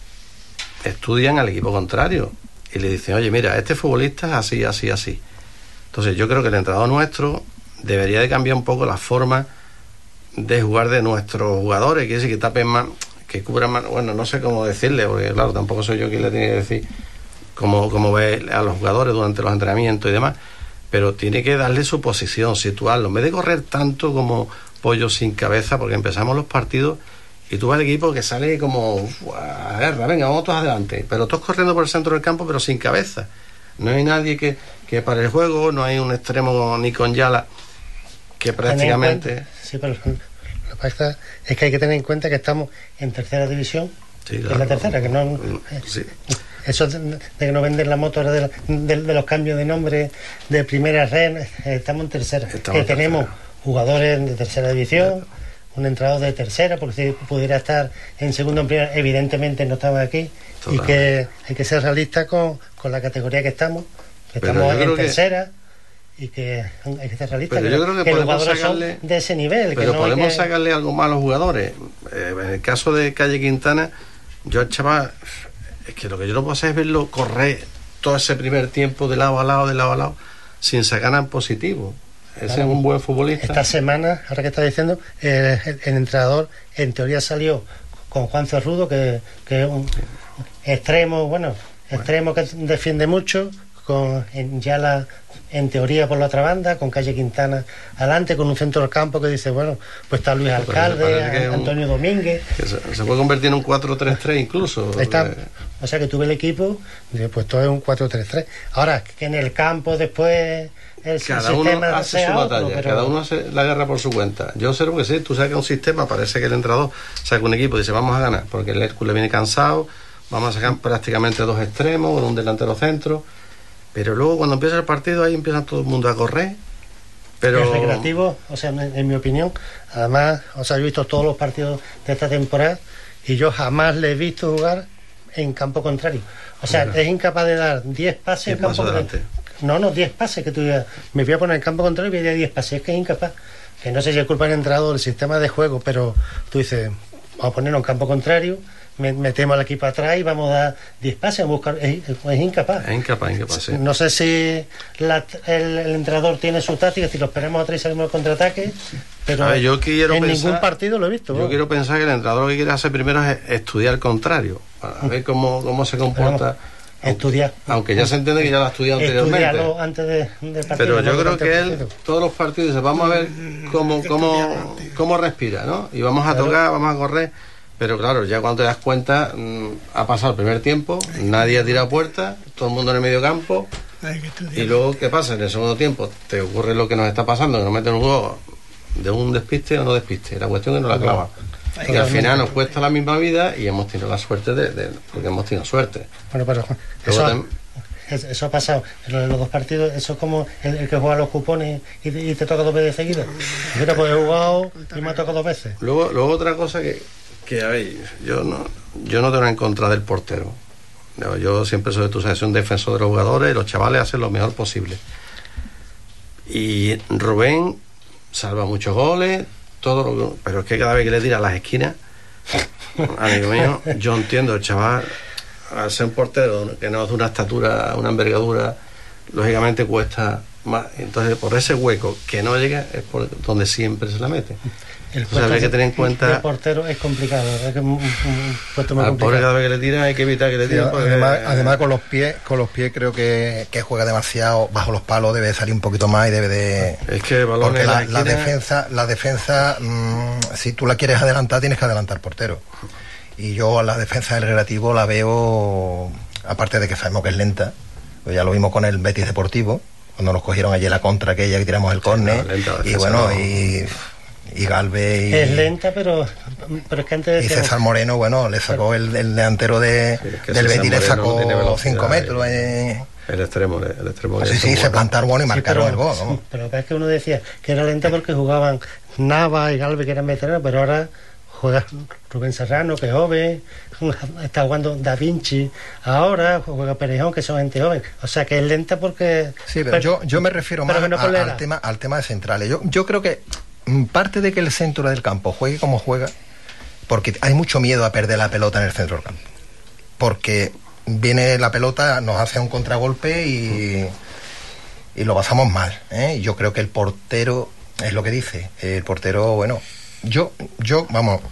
Speaker 3: estudian al equipo contrario y le dicen, oye, mira, este futbolista es así, así, así. Entonces yo creo que el entrenador nuestro debería de cambiar un poco la forma de jugar de nuestros jugadores, que es que tapen más, que cubran más, bueno, no sé cómo decirle, porque claro, tampoco soy yo quien le tiene que decir cómo, cómo ve a los jugadores durante los entrenamientos y demás, pero tiene que darle su posición, situarlo, en vez de correr tanto como pollo sin cabeza, porque empezamos los partidos y tú vas al equipo que sale como a guerra, venga, vamos todos adelante, pero todos corriendo por el centro del campo, pero sin cabeza. No hay nadie que, que para el juego, no hay un extremo ni con Yala que prácticamente...
Speaker 1: Sí, pero lo que pasa es que hay que tener en cuenta que estamos en tercera división, sí, claro, que es la tercera, que no... Sí. Eso de, de que no venden la moto ahora de, la, de, de los cambios de nombre de primera red, estamos en tercera. Estamos que tenemos tercera. Jugadores de tercera división, sí, un entrenador de tercera, porque si pudiera estar en segundo o en primera, evidentemente no estaba aquí. Totalmente. Y que hay que ser realista con, con la categoría que estamos, que estamos en tercera. Que... y que hay que ser realista,
Speaker 3: pero que, yo creo que, que
Speaker 1: los jugadores
Speaker 3: sacarle,
Speaker 1: son de ese nivel.
Speaker 3: Pero
Speaker 1: que no
Speaker 3: podemos
Speaker 1: hay que...
Speaker 3: sacarle algo más a los jugadores. Eh, en el caso de Calle Quintana, yo, chaval, es que lo que yo no puedo hacer es verlo correr todo ese primer tiempo de lado a lado, de lado a lado, sin sacar nada en positivo. Ese claro, es un buen futbolista.
Speaker 1: Esta semana, ahora que está diciendo, eh, el, el entrenador en teoría salió con Juan Cerrudo, que, que es un extremo, bueno, extremo bueno. que defiende mucho, con en, ya la en teoría por la otra banda, con Calle Quintana adelante, con un centro del campo que dice, bueno, pues está Luis Alcalde, a, Antonio un, Domínguez.
Speaker 3: Que se, se puede convertir en un cuatro tres tres incluso.
Speaker 1: Está, de... O sea que tuve el equipo, pues todo es un cuatro tres tres. Ahora, que en el campo después... El
Speaker 3: cada uno hace su batalla, otro, pero... cada uno hace la guerra por su cuenta. Yo observo que sí, tú sacas un sistema, parece que el entrenador saca un equipo y dice vamos a ganar, porque el Hércules viene cansado, vamos a sacar prácticamente dos extremos, con un delantero centro, pero luego cuando empieza el partido ahí empieza todo el mundo a correr. Pero...
Speaker 1: El recreativo, o sea, en, en mi opinión, además, o sea, yo he visto todos los partidos de esta temporada y yo jamás le he visto jugar en campo contrario. O sea, claro. Es incapaz de dar diez pases en campo contrario. No, no, diez pases, que tú digas, me voy a poner en campo contrario y voy a dar diez pases, es que es incapaz. Que no sé si es culpa del entrenador del sistema de juego, pero tú dices, vamos a ponerlo en campo contrario, metemos al equipo atrás y vamos a dar diez pases a buscar, es, es incapaz.
Speaker 3: Es incapaz, incapaz, sí.
Speaker 1: No sé si la, el, el entrenador tiene su táctica, si lo esperamos atrás y salimos al contraataque, pero
Speaker 3: ver, yo quiero
Speaker 1: en
Speaker 3: pensar,
Speaker 1: ningún partido lo he visto.
Speaker 3: Yo
Speaker 1: ¿no?
Speaker 3: quiero pensar que el entrenador lo que quiere hacer primero es estudiar el contrario, para ver cómo, cómo se comporta.
Speaker 1: Estudiar,
Speaker 3: aunque ya se entiende que ya lo ha estudiado anteriormente,
Speaker 1: antes de, de partido,
Speaker 3: pero yo
Speaker 1: no
Speaker 3: creo que él todos los partidos dice vamos a ver cómo cómo cómo respira, ¿no? Y vamos a tocar, vamos a correr, pero claro, ya cuando te das cuenta mmm, ha pasado el primer tiempo, nadie ha tirado puerta, todo el mundo en el medio campo, y luego ¿qué pasa? En el segundo tiempo te ocurre lo que nos está pasando, que nos meten un juego de un despiste o no despiste, la cuestión es que no la clava. Y al final nos cuesta la misma vida y hemos tenido la suerte de, de porque hemos tenido suerte.
Speaker 1: Bueno, pero eso, tam... eso ha pasado en los dos partidos. Eso es como el, el que juega los cupones y, y te toca dos veces seguidas. Mira, pues he jugado y me ha tocado dos veces.
Speaker 3: Luego, luego otra cosa que, que a ver, yo no, yo no tengo en contra del portero. Yo, yo siempre soy, tú sabes, soy un defensor de los jugadores y los chavales hacen lo mejor posible. Y Rubén salva muchos goles. Todo lo que, pero es que cada vez que le tira a las esquinas, amigo mío, yo entiendo, el chaval, al ser un portero que no es de una estatura, una envergadura, lógicamente cuesta más. Entonces, por ese hueco que no llega, es por donde siempre se la mete.
Speaker 1: El puesto, o sea, hay que tener en cuenta. El portero es complicado, es que un, un puesto muy
Speaker 3: al
Speaker 1: complicado.
Speaker 3: Pobre cada vez que le tira hay que evitar que le tire.
Speaker 4: Sí, además, además con los pies, con los pies creo que, que juega demasiado bajo los palos, debe salir un poquito más y debe de.
Speaker 3: Es que el balón
Speaker 4: porque la,
Speaker 3: la,
Speaker 4: la defensa, la defensa, mmm, si tú la quieres adelantar, tienes que adelantar portero. Y yo a la defensa del Relativo la veo, aparte de que sabemos que es lenta, pues ya lo vimos con el Betis Deportivo, cuando nos cogieron allí la contra aquella que tiramos el córner, sí, no, y bueno, no. y. y Galvez y,
Speaker 1: es lenta, pero pero es que antes
Speaker 4: y César Moreno, bueno, le sacó pero, el, el delantero de sí, es que del Betis, le sacó cinco metros eh.
Speaker 3: el extremo el extremo
Speaker 4: sí, sí, se plantaron bueno y marcaron
Speaker 1: sí, pero,
Speaker 4: el gol, ¿no?
Speaker 1: Sí, pero es que uno decía que era lenta porque jugaban Nava y Galvez, que eran veteranos, pero ahora juega Rubén Serrano, que es joven, está jugando Da Vinci ahora, juega Perejón, que son gente joven, o sea que es lenta porque
Speaker 4: sí, pero, pero yo yo me refiero más
Speaker 1: no
Speaker 4: a, al tema al tema de centrales. Yo yo creo que parte de que el centro del campo juegue como juega, porque hay mucho miedo a perder la pelota en el centro del campo. Porque viene la pelota, nos hace un contragolpe y, y lo pasamos mal, ¿eh? Yo creo que el portero, es lo que dice, el portero, bueno, yo, yo vamos,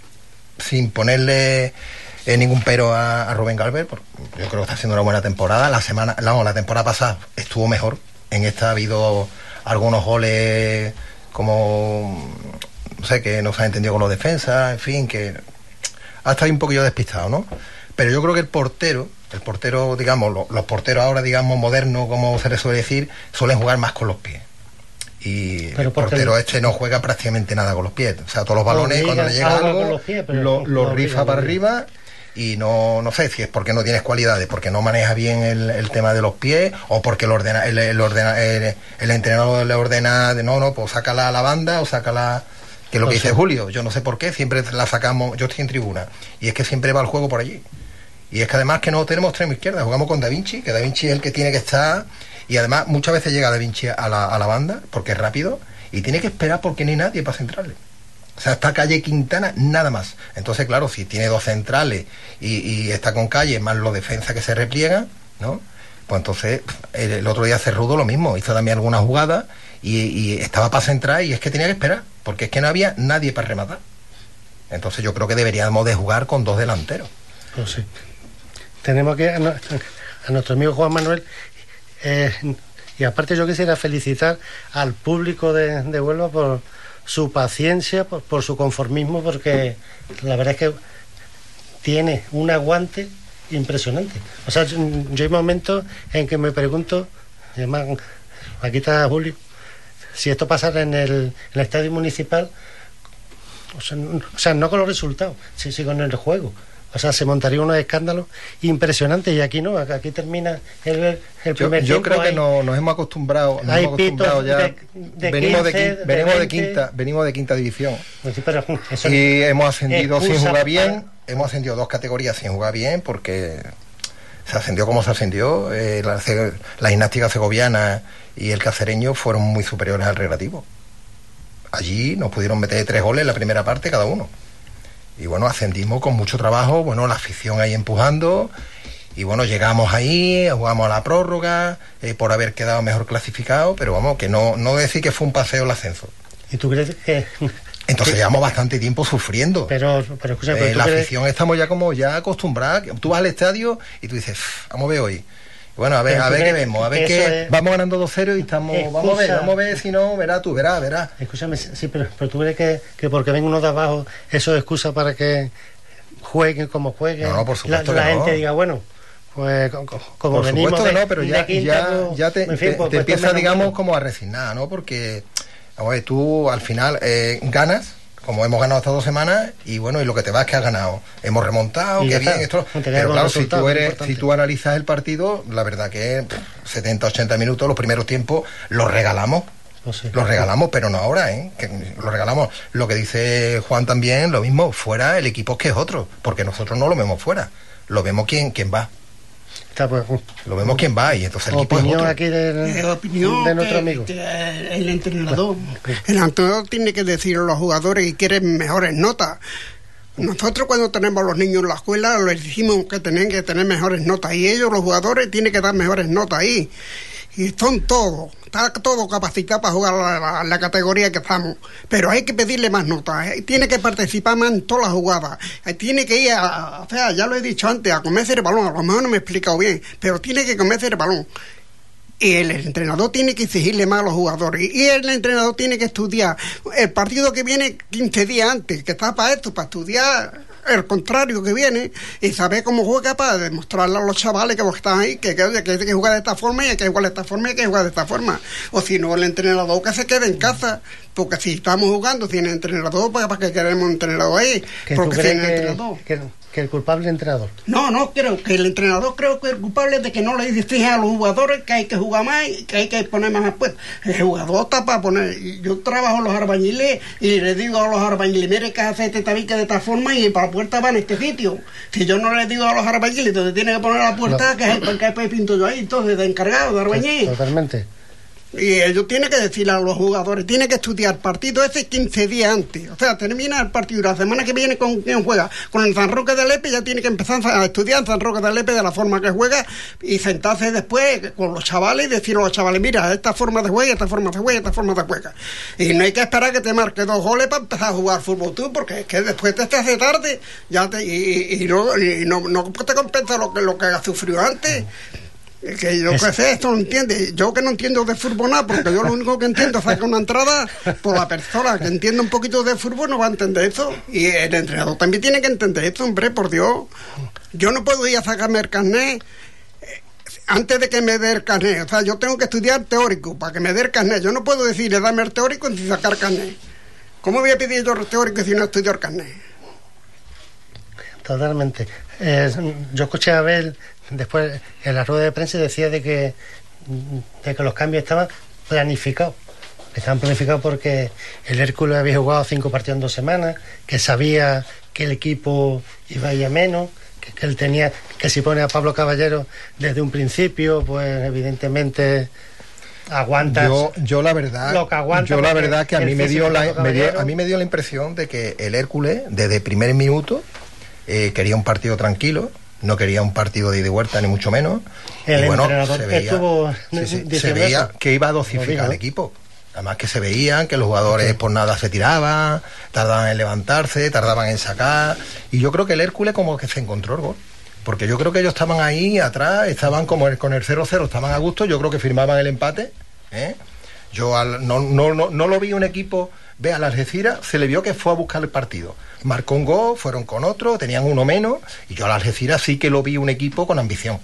Speaker 4: sin ponerle eh, ningún pero a, a Rubén Galver, yo creo que está haciendo una buena temporada. La semana, no, la temporada pasada estuvo mejor, en esta ha habido algunos goles como, no sé, que no se ha entendido con los defensas, en fin, que ha estado un poquillo despistado, ¿no? Pero yo creo que el portero, el portero, digamos, los, los porteros ahora, digamos, modernos, como se les suele decir, suelen jugar más con los pies. Y el portero el... este no juega prácticamente nada con los pies. O sea, todos los balones, cuando le llega algo, pies, lo, lo no rifa para arriba y no, no sé si es porque no tienes cualidades, porque no maneja bien el, el tema de los pies, o porque el, ordena, el, el, ordena, el, el entrenador le ordena, de, no, no, pues sácala a la banda o sácala... Que es lo que dice Julio, yo no sé por qué, siempre la sacamos, yo estoy en tribuna, y es que siempre va el juego por allí. Y es que además que no tenemos extremo izquierda, jugamos con Da Vinci, que Da Vinci es el que tiene que estar, y además muchas veces llega Da Vinci a la, a la banda, porque es rápido, y tiene que esperar porque no hay nadie para centrarle. O sea, está Calle Quintana, nada más. Entonces, claro, si tiene dos centrales y, y está con Calle, más los defensas que se repliegan, ¿no? Pues entonces, el, el otro día Cerrudo lo mismo, hizo también alguna jugada, y, y estaba para centrar, y es que tenía que esperar, porque es que no había nadie para rematar. Entonces yo creo que deberíamos de jugar con dos delanteros.
Speaker 1: Pues sí. Tenemos que a, a nuestro amigo Juan Manuel, eh, y aparte yo quisiera felicitar al público de, de Huelva por su paciencia, por, por su conformismo, porque la verdad es que tiene un aguante impresionante. O sea, yo, yo hay momentos en que me pregunto, además, aquí está Julio, si esto pasara en el, en el estadio municipal, o sea, no, o sea, no con los resultados, sí, sí con el juego. O sea, se montaría unos escándalos impresionantes, y aquí no, aquí termina el, el primer
Speaker 4: yo, yo
Speaker 1: tiempo.
Speaker 4: creo
Speaker 1: hay,
Speaker 4: que no, nos hemos acostumbrado, nos hemos acostumbrado ya.
Speaker 1: De, de
Speaker 4: venimos,
Speaker 1: quince,
Speaker 4: de, venimos
Speaker 1: de,
Speaker 4: de quinta, venimos de quinta división.
Speaker 1: Sí, pero eso
Speaker 4: y hemos ascendido sin jugar bien,
Speaker 1: para...
Speaker 4: hemos ascendido dos categorías sin jugar bien, porque se ascendió como se ascendió. Eh, la, la gimnástica segoviana y el cacereño fueron muy superiores al Recreativo. Allí nos pudieron meter tres goles en la primera parte cada uno. Y bueno, ascendimos con mucho trabajo, bueno, la afición ahí empujando, y bueno, llegamos ahí, jugamos a la prórroga, eh, por haber quedado mejor clasificado, pero vamos, que no, no decir que fue un paseo el ascenso.
Speaker 1: ¿Y tú crees que...?
Speaker 4: Entonces que... llevamos bastante tiempo sufriendo.
Speaker 1: Pero, pero escucha, pero
Speaker 4: eh, la
Speaker 1: crees...
Speaker 4: afición estamos ya como ya acostumbrada, tú vas al estadio y tú dices, vamos a ver hoy. Bueno, a ver,
Speaker 1: pero
Speaker 4: a ver qué vemos, a ver qué...
Speaker 1: Es...
Speaker 4: Vamos ganando dos cero y estamos...
Speaker 1: Excusa.
Speaker 4: Vamos a ver, vamos a ver, si no, verás tú, verás, verás.
Speaker 1: Escúchame, sí, pero, pero tú crees que, que porque ven unos de abajo, eso es excusa para que jueguen como jueguen.
Speaker 4: No, no, por supuesto
Speaker 1: la, la
Speaker 4: que
Speaker 1: gente
Speaker 4: no.
Speaker 1: diga, bueno, pues como
Speaker 4: por
Speaker 1: venimos
Speaker 4: supuesto que
Speaker 1: de,
Speaker 4: no, pero ya,
Speaker 1: quinta,
Speaker 4: ya,
Speaker 1: pues,
Speaker 4: ya te,
Speaker 1: en fin,
Speaker 4: te,
Speaker 1: pues,
Speaker 4: te
Speaker 1: pues
Speaker 4: empiezas, digamos,
Speaker 1: menos.
Speaker 4: como a resignar, ¿no? Porque, vamos a ver, tú al final eh, ganas, como hemos ganado estas dos semanas, y bueno, y lo que te va es que has ganado. Hemos remontado, qué bien, esto. Pero claro, si tú eres, si tú analizas el partido, la verdad que pff, setenta, ochenta minutos, los primeros tiempos, los regalamos.
Speaker 1: Pues sí,
Speaker 4: los regalamos, pero no ahora, ¿eh? Que los regalamos. Lo que dice Juan también, lo mismo, fuera el equipo que es otro, porque nosotros no lo vemos fuera, lo vemos quién, quién va.
Speaker 1: Está, pues,
Speaker 4: lo vemos quién va, y entonces el equipo es
Speaker 1: opinión
Speaker 4: otro.
Speaker 1: aquí de,
Speaker 5: eh, opinión
Speaker 1: de nuestro
Speaker 5: que,
Speaker 1: amigo.
Speaker 5: Que el entrenador el entrenador tiene que decir a los jugadores que quieren mejores notas. Nosotros cuando tenemos a los niños en la escuela les decimos que tienen que tener mejores notas, y ellos, los jugadores, tienen que dar mejores notas ahí. Y son todos, está todo capacitado para jugar la, la, la categoría que estamos, pero hay que pedirle más notas, ¿eh? Tiene que participar más en todas las jugadas, eh, tiene que ir a, o sea, ya lo he dicho antes, a comerse el balón. A lo mejor no me he explicado bien, pero tiene que comerse el balón. Y el entrenador tiene que exigirle más a los jugadores, y el entrenador tiene que estudiar el partido que viene quince días antes, que está para esto, para estudiar el contrario que viene, y saber cómo juega, para demostrarle a los chavales que están ahí que, que, que hay que jugar de esta forma, y hay que jugar de esta forma, y hay que jugar de esta forma. O si no, el entrenador que se quede en casa, porque si estamos jugando sin entrenador, ¿para, para qué queremos un entrenador ahí? Porque
Speaker 1: tú
Speaker 5: sin
Speaker 1: crees
Speaker 5: entrenador.
Speaker 1: que, que, que el culpable es el entrenador.
Speaker 5: No, no, creo que el entrenador, creo que el culpable es de que no le dice a los jugadores que hay que jugar más y que hay que poner más apuestas. El jugador está para poner. Yo trabajo en los albañiles y les digo a los albañiles, mire que hace este tabique de esta forma y para la puerta va en este sitio. Si yo no les digo a los albañiles donde tiene que poner la puerta, no. que, es, que pinto yo ahí, entonces de encargado de albañil.
Speaker 1: Totalmente.
Speaker 5: Y ellos tienen que decirle a los jugadores, tienen que estudiar partido ese quince días antes. O sea, termina el partido la semana que viene con quien juega. Con el San Roque de Lepe ya tiene que empezar a estudiar el San Roque de Lepe de la forma que juega y sentarse después con los chavales y decirle a los chavales, mira, esta forma de juega, esta forma de juega, esta forma de juega. Y no hay que esperar que te marque dos goles para empezar a jugar fútbol tú, porque es que después te hace tarde ya te, y, y, y, no, y no, no te compensa lo que, lo que has sufrido antes. Que yo es... que sé, esto no entiende. Yo que no entiendo de fútbol nada, porque yo lo único que entiendo es sacar una entrada, por la persona que entiende un poquito de fútbol no va a entender eso. Y el entrenador también tiene que entender esto, hombre, por Dios. Yo no puedo ir a sacarme el carnet antes de que me dé el carnet. O sea, yo tengo que estudiar teórico para que me dé el carnet. Yo no puedo decirle, dame el teórico sin sacar carnet. ¿Cómo voy a pedir yo el teórico si no estudio el carnet?
Speaker 1: Totalmente. Eh, yo escuché a Abel después en la rueda de prensa decía de que de que los cambios estaban planificados. Estaban planificados porque el Hércules había jugado cinco partidos en dos semanas, que sabía que el equipo iba a ir a menos, que, que él tenía, que si pone a Pablo Caballero desde un principio, pues evidentemente aguantas.
Speaker 4: Yo, yo la verdad,
Speaker 1: lo que aguanta
Speaker 4: yo la verdad que a mí me dio la, me dio,
Speaker 1: Caballero,
Speaker 4: a mí me dio la impresión de que el Hércules desde el primer minuto eh, quería un partido tranquilo. No quería un partido de ida y vuelta, ni mucho menos.
Speaker 1: El
Speaker 4: y bueno,
Speaker 1: entrenador
Speaker 4: se veía,
Speaker 1: estuvo
Speaker 4: sí, sí, se veía
Speaker 1: eso.
Speaker 4: que iba a dosificar al equipo. Además que se veían que los jugadores por nada se tiraban, tardaban en levantarse, tardaban en sacar. Y yo creo que el Hércules como que se encontró el gol. Porque yo creo que ellos estaban ahí atrás, estaban como el, con el cero cero, estaban a gusto. Yo creo que firmaban el empate. ¿eh? Yo al, no, no, no, no lo vi un equipo... Ve, a la Algeciras se le vio que fue a buscar el partido. Marcó un gol, fueron con otro, tenían uno menos, y yo a la Algeciras sí que lo vi un equipo con ambición.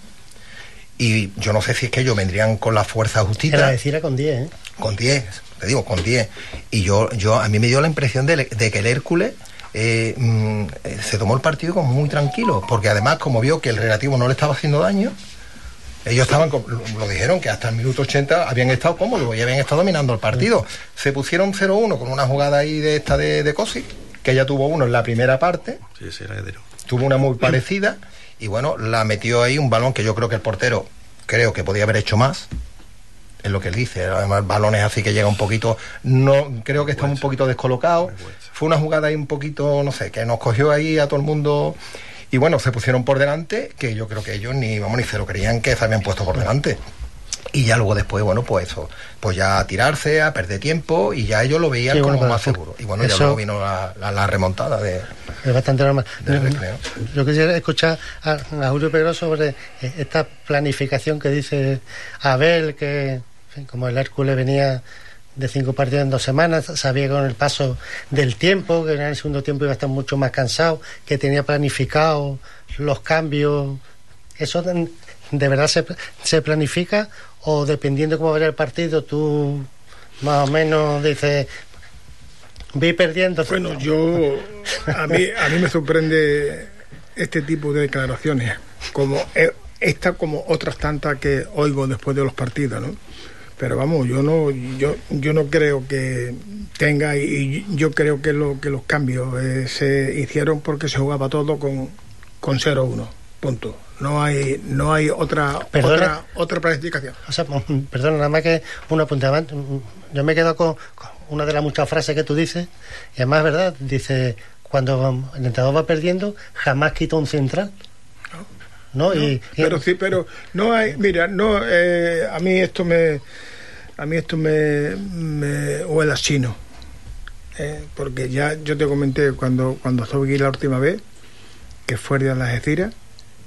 Speaker 4: Y yo no sé si es que ellos vendrían con la fuerza justita.
Speaker 1: La Algeciras con diez, ¿eh?
Speaker 4: Con diez, te digo, con diez. Y yo, yo a mí me dio la impresión de, de que el Hércules eh, mm, se tomó el partido como muy tranquilo, porque además, como vio que el Relativo no le estaba haciendo daño, ellos estaban, lo dijeron, que hasta el minuto ochenta habían estado cómodos y habían estado dominando el partido. Se pusieron cero uno con una jugada ahí de esta de, de Cosi, que ella tuvo uno en la primera parte.
Speaker 3: Sí, sí, era de
Speaker 4: tuvo una muy parecida y bueno, la metió ahí un balón que yo creo que el portero creo que podía haber hecho más. Es lo que él dice, además balones así que llega un poquito, no creo que está un poquito descolocado. Fue una jugada ahí un poquito, no sé, que nos cogió ahí a todo el mundo. Y bueno, se pusieron por delante, que yo creo que ellos ni, vamos, ni se lo creían que se habían puesto por delante. Y ya luego después, bueno, pues eso, pues ya a tirarse, a perder tiempo, y ya ellos lo veían sí, como bueno, más seguro. Y bueno, eso, ya luego vino la, la, la remontada de...
Speaker 1: Es bastante normal. Yo, yo quisiera escuchar a, a Julio Pedro sobre esta planificación que dice Abel, que como el Hércules venía de cinco partidos en dos semanas, sabía que con el paso del tiempo, que en el segundo tiempo iba a estar mucho más cansado, que tenía planificado los cambios. ¿Eso de, de verdad se, se planifica o dependiendo de cómo vaya el partido tú más o menos dices vi perdiendo?
Speaker 2: Bueno, yo a mí, a mí me sorprende este tipo de declaraciones, como esta como otras tantas que oigo después de los partidos, ¿no? Pero vamos, yo no yo yo no creo que tenga, y yo creo que lo que los cambios eh, se hicieron porque se jugaba todo con con cero uno, punto. No hay no hay otra
Speaker 1: Perdona,
Speaker 2: otra otra planificación.
Speaker 1: O sea, perdón, nada más que una punta. Yo me he quedado con, con una de las muchas frases que tú dices, y además es verdad, dice, cuando el entrenador va perdiendo, jamás quita un central. No,
Speaker 2: no,
Speaker 1: y,
Speaker 2: pero
Speaker 1: y...
Speaker 2: sí, pero no hay, mira, no, eh, a mí esto me, a mí esto me, me huele a chino, eh, porque ya yo te comenté cuando cuando estuve aquí la última vez, que fue de las Algeciras,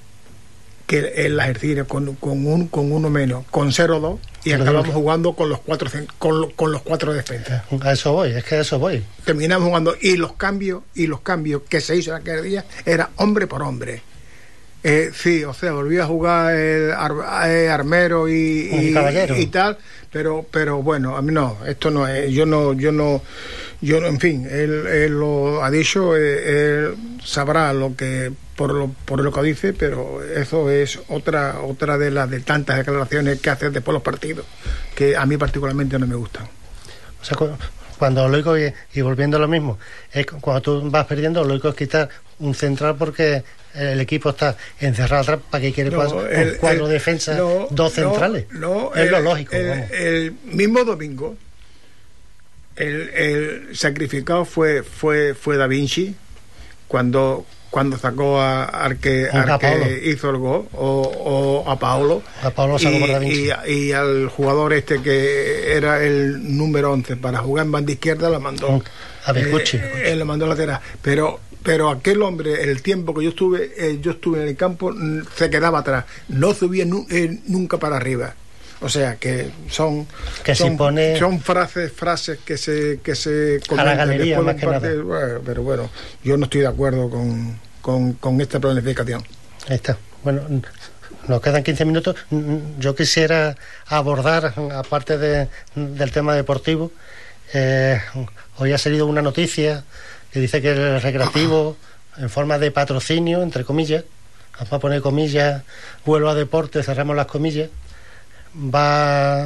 Speaker 2: que en las Algeciras con, con un con uno menos, con cero dos y acabamos jugando con los cuatro con, con los cuatro defensas.
Speaker 1: A eso voy, es que a eso voy.
Speaker 2: Terminamos jugando y los cambios y los cambios que se hizo aquel día era hombre por hombre. Eh, sí, o sea, volví a jugar el, ar, el armero y, y, y, y tal, pero pero bueno, a mí no, esto no es, yo no, yo no, yo no, en fin, él, él lo ha dicho, él, él sabrá lo que por lo por lo que dice, pero eso es otra otra de las de tantas declaraciones que hace después los partidos, que a mí particularmente no me gustan.
Speaker 1: O sea, cuando lo oigo y, y volviendo a lo mismo, es cuando tú vas perdiendo, lo lógico es quitar un central porque el equipo está encerrado atrás, ¿para qué quiere
Speaker 2: No,
Speaker 1: cuatro,
Speaker 2: el-
Speaker 1: cuatro
Speaker 2: el-
Speaker 1: defensas,
Speaker 2: no,
Speaker 1: dos centrales?
Speaker 2: No, no,
Speaker 1: es
Speaker 2: el-
Speaker 1: lo lógico.
Speaker 2: El,
Speaker 1: vamos.
Speaker 2: el mismo domingo, el, el sacrificado fue, fue, fue Da Vinci cuando, cuando sacó a, al que,
Speaker 1: A
Speaker 2: al
Speaker 1: Paolo.
Speaker 2: que hizo el gol, o, o a Paolo.
Speaker 1: A Paolo sacó
Speaker 2: y,
Speaker 1: por Da Vinci.
Speaker 2: y, y al jugador este que era el número once para jugar en banda izquierda lo mandó
Speaker 1: A Vescucci.
Speaker 2: eh, eh, lo mandó a lateral, pero pero aquel hombre, el tiempo que yo estuve eh, yo estuve en el campo, mm, se quedaba atrás, no subía nu- eh, nunca para arriba. O sea que son
Speaker 1: Que si
Speaker 2: son,
Speaker 1: pone-
Speaker 2: son frases frases que se que se comentan
Speaker 1: galería,
Speaker 2: después de
Speaker 1: más
Speaker 2: un
Speaker 1: que
Speaker 2: partido. Bueno, pero bueno, yo no estoy de acuerdo con, con, con esta planificación.
Speaker 1: Ahí está. Bueno, nos quedan quince minutos. Yo quisiera abordar, aparte de, del tema deportivo, eh, hoy ha salido una noticia que dice que el recreativo, en forma de patrocinio, entre comillas, vamos a poner comillas, vuelvo a deporte, cerramos las comillas, va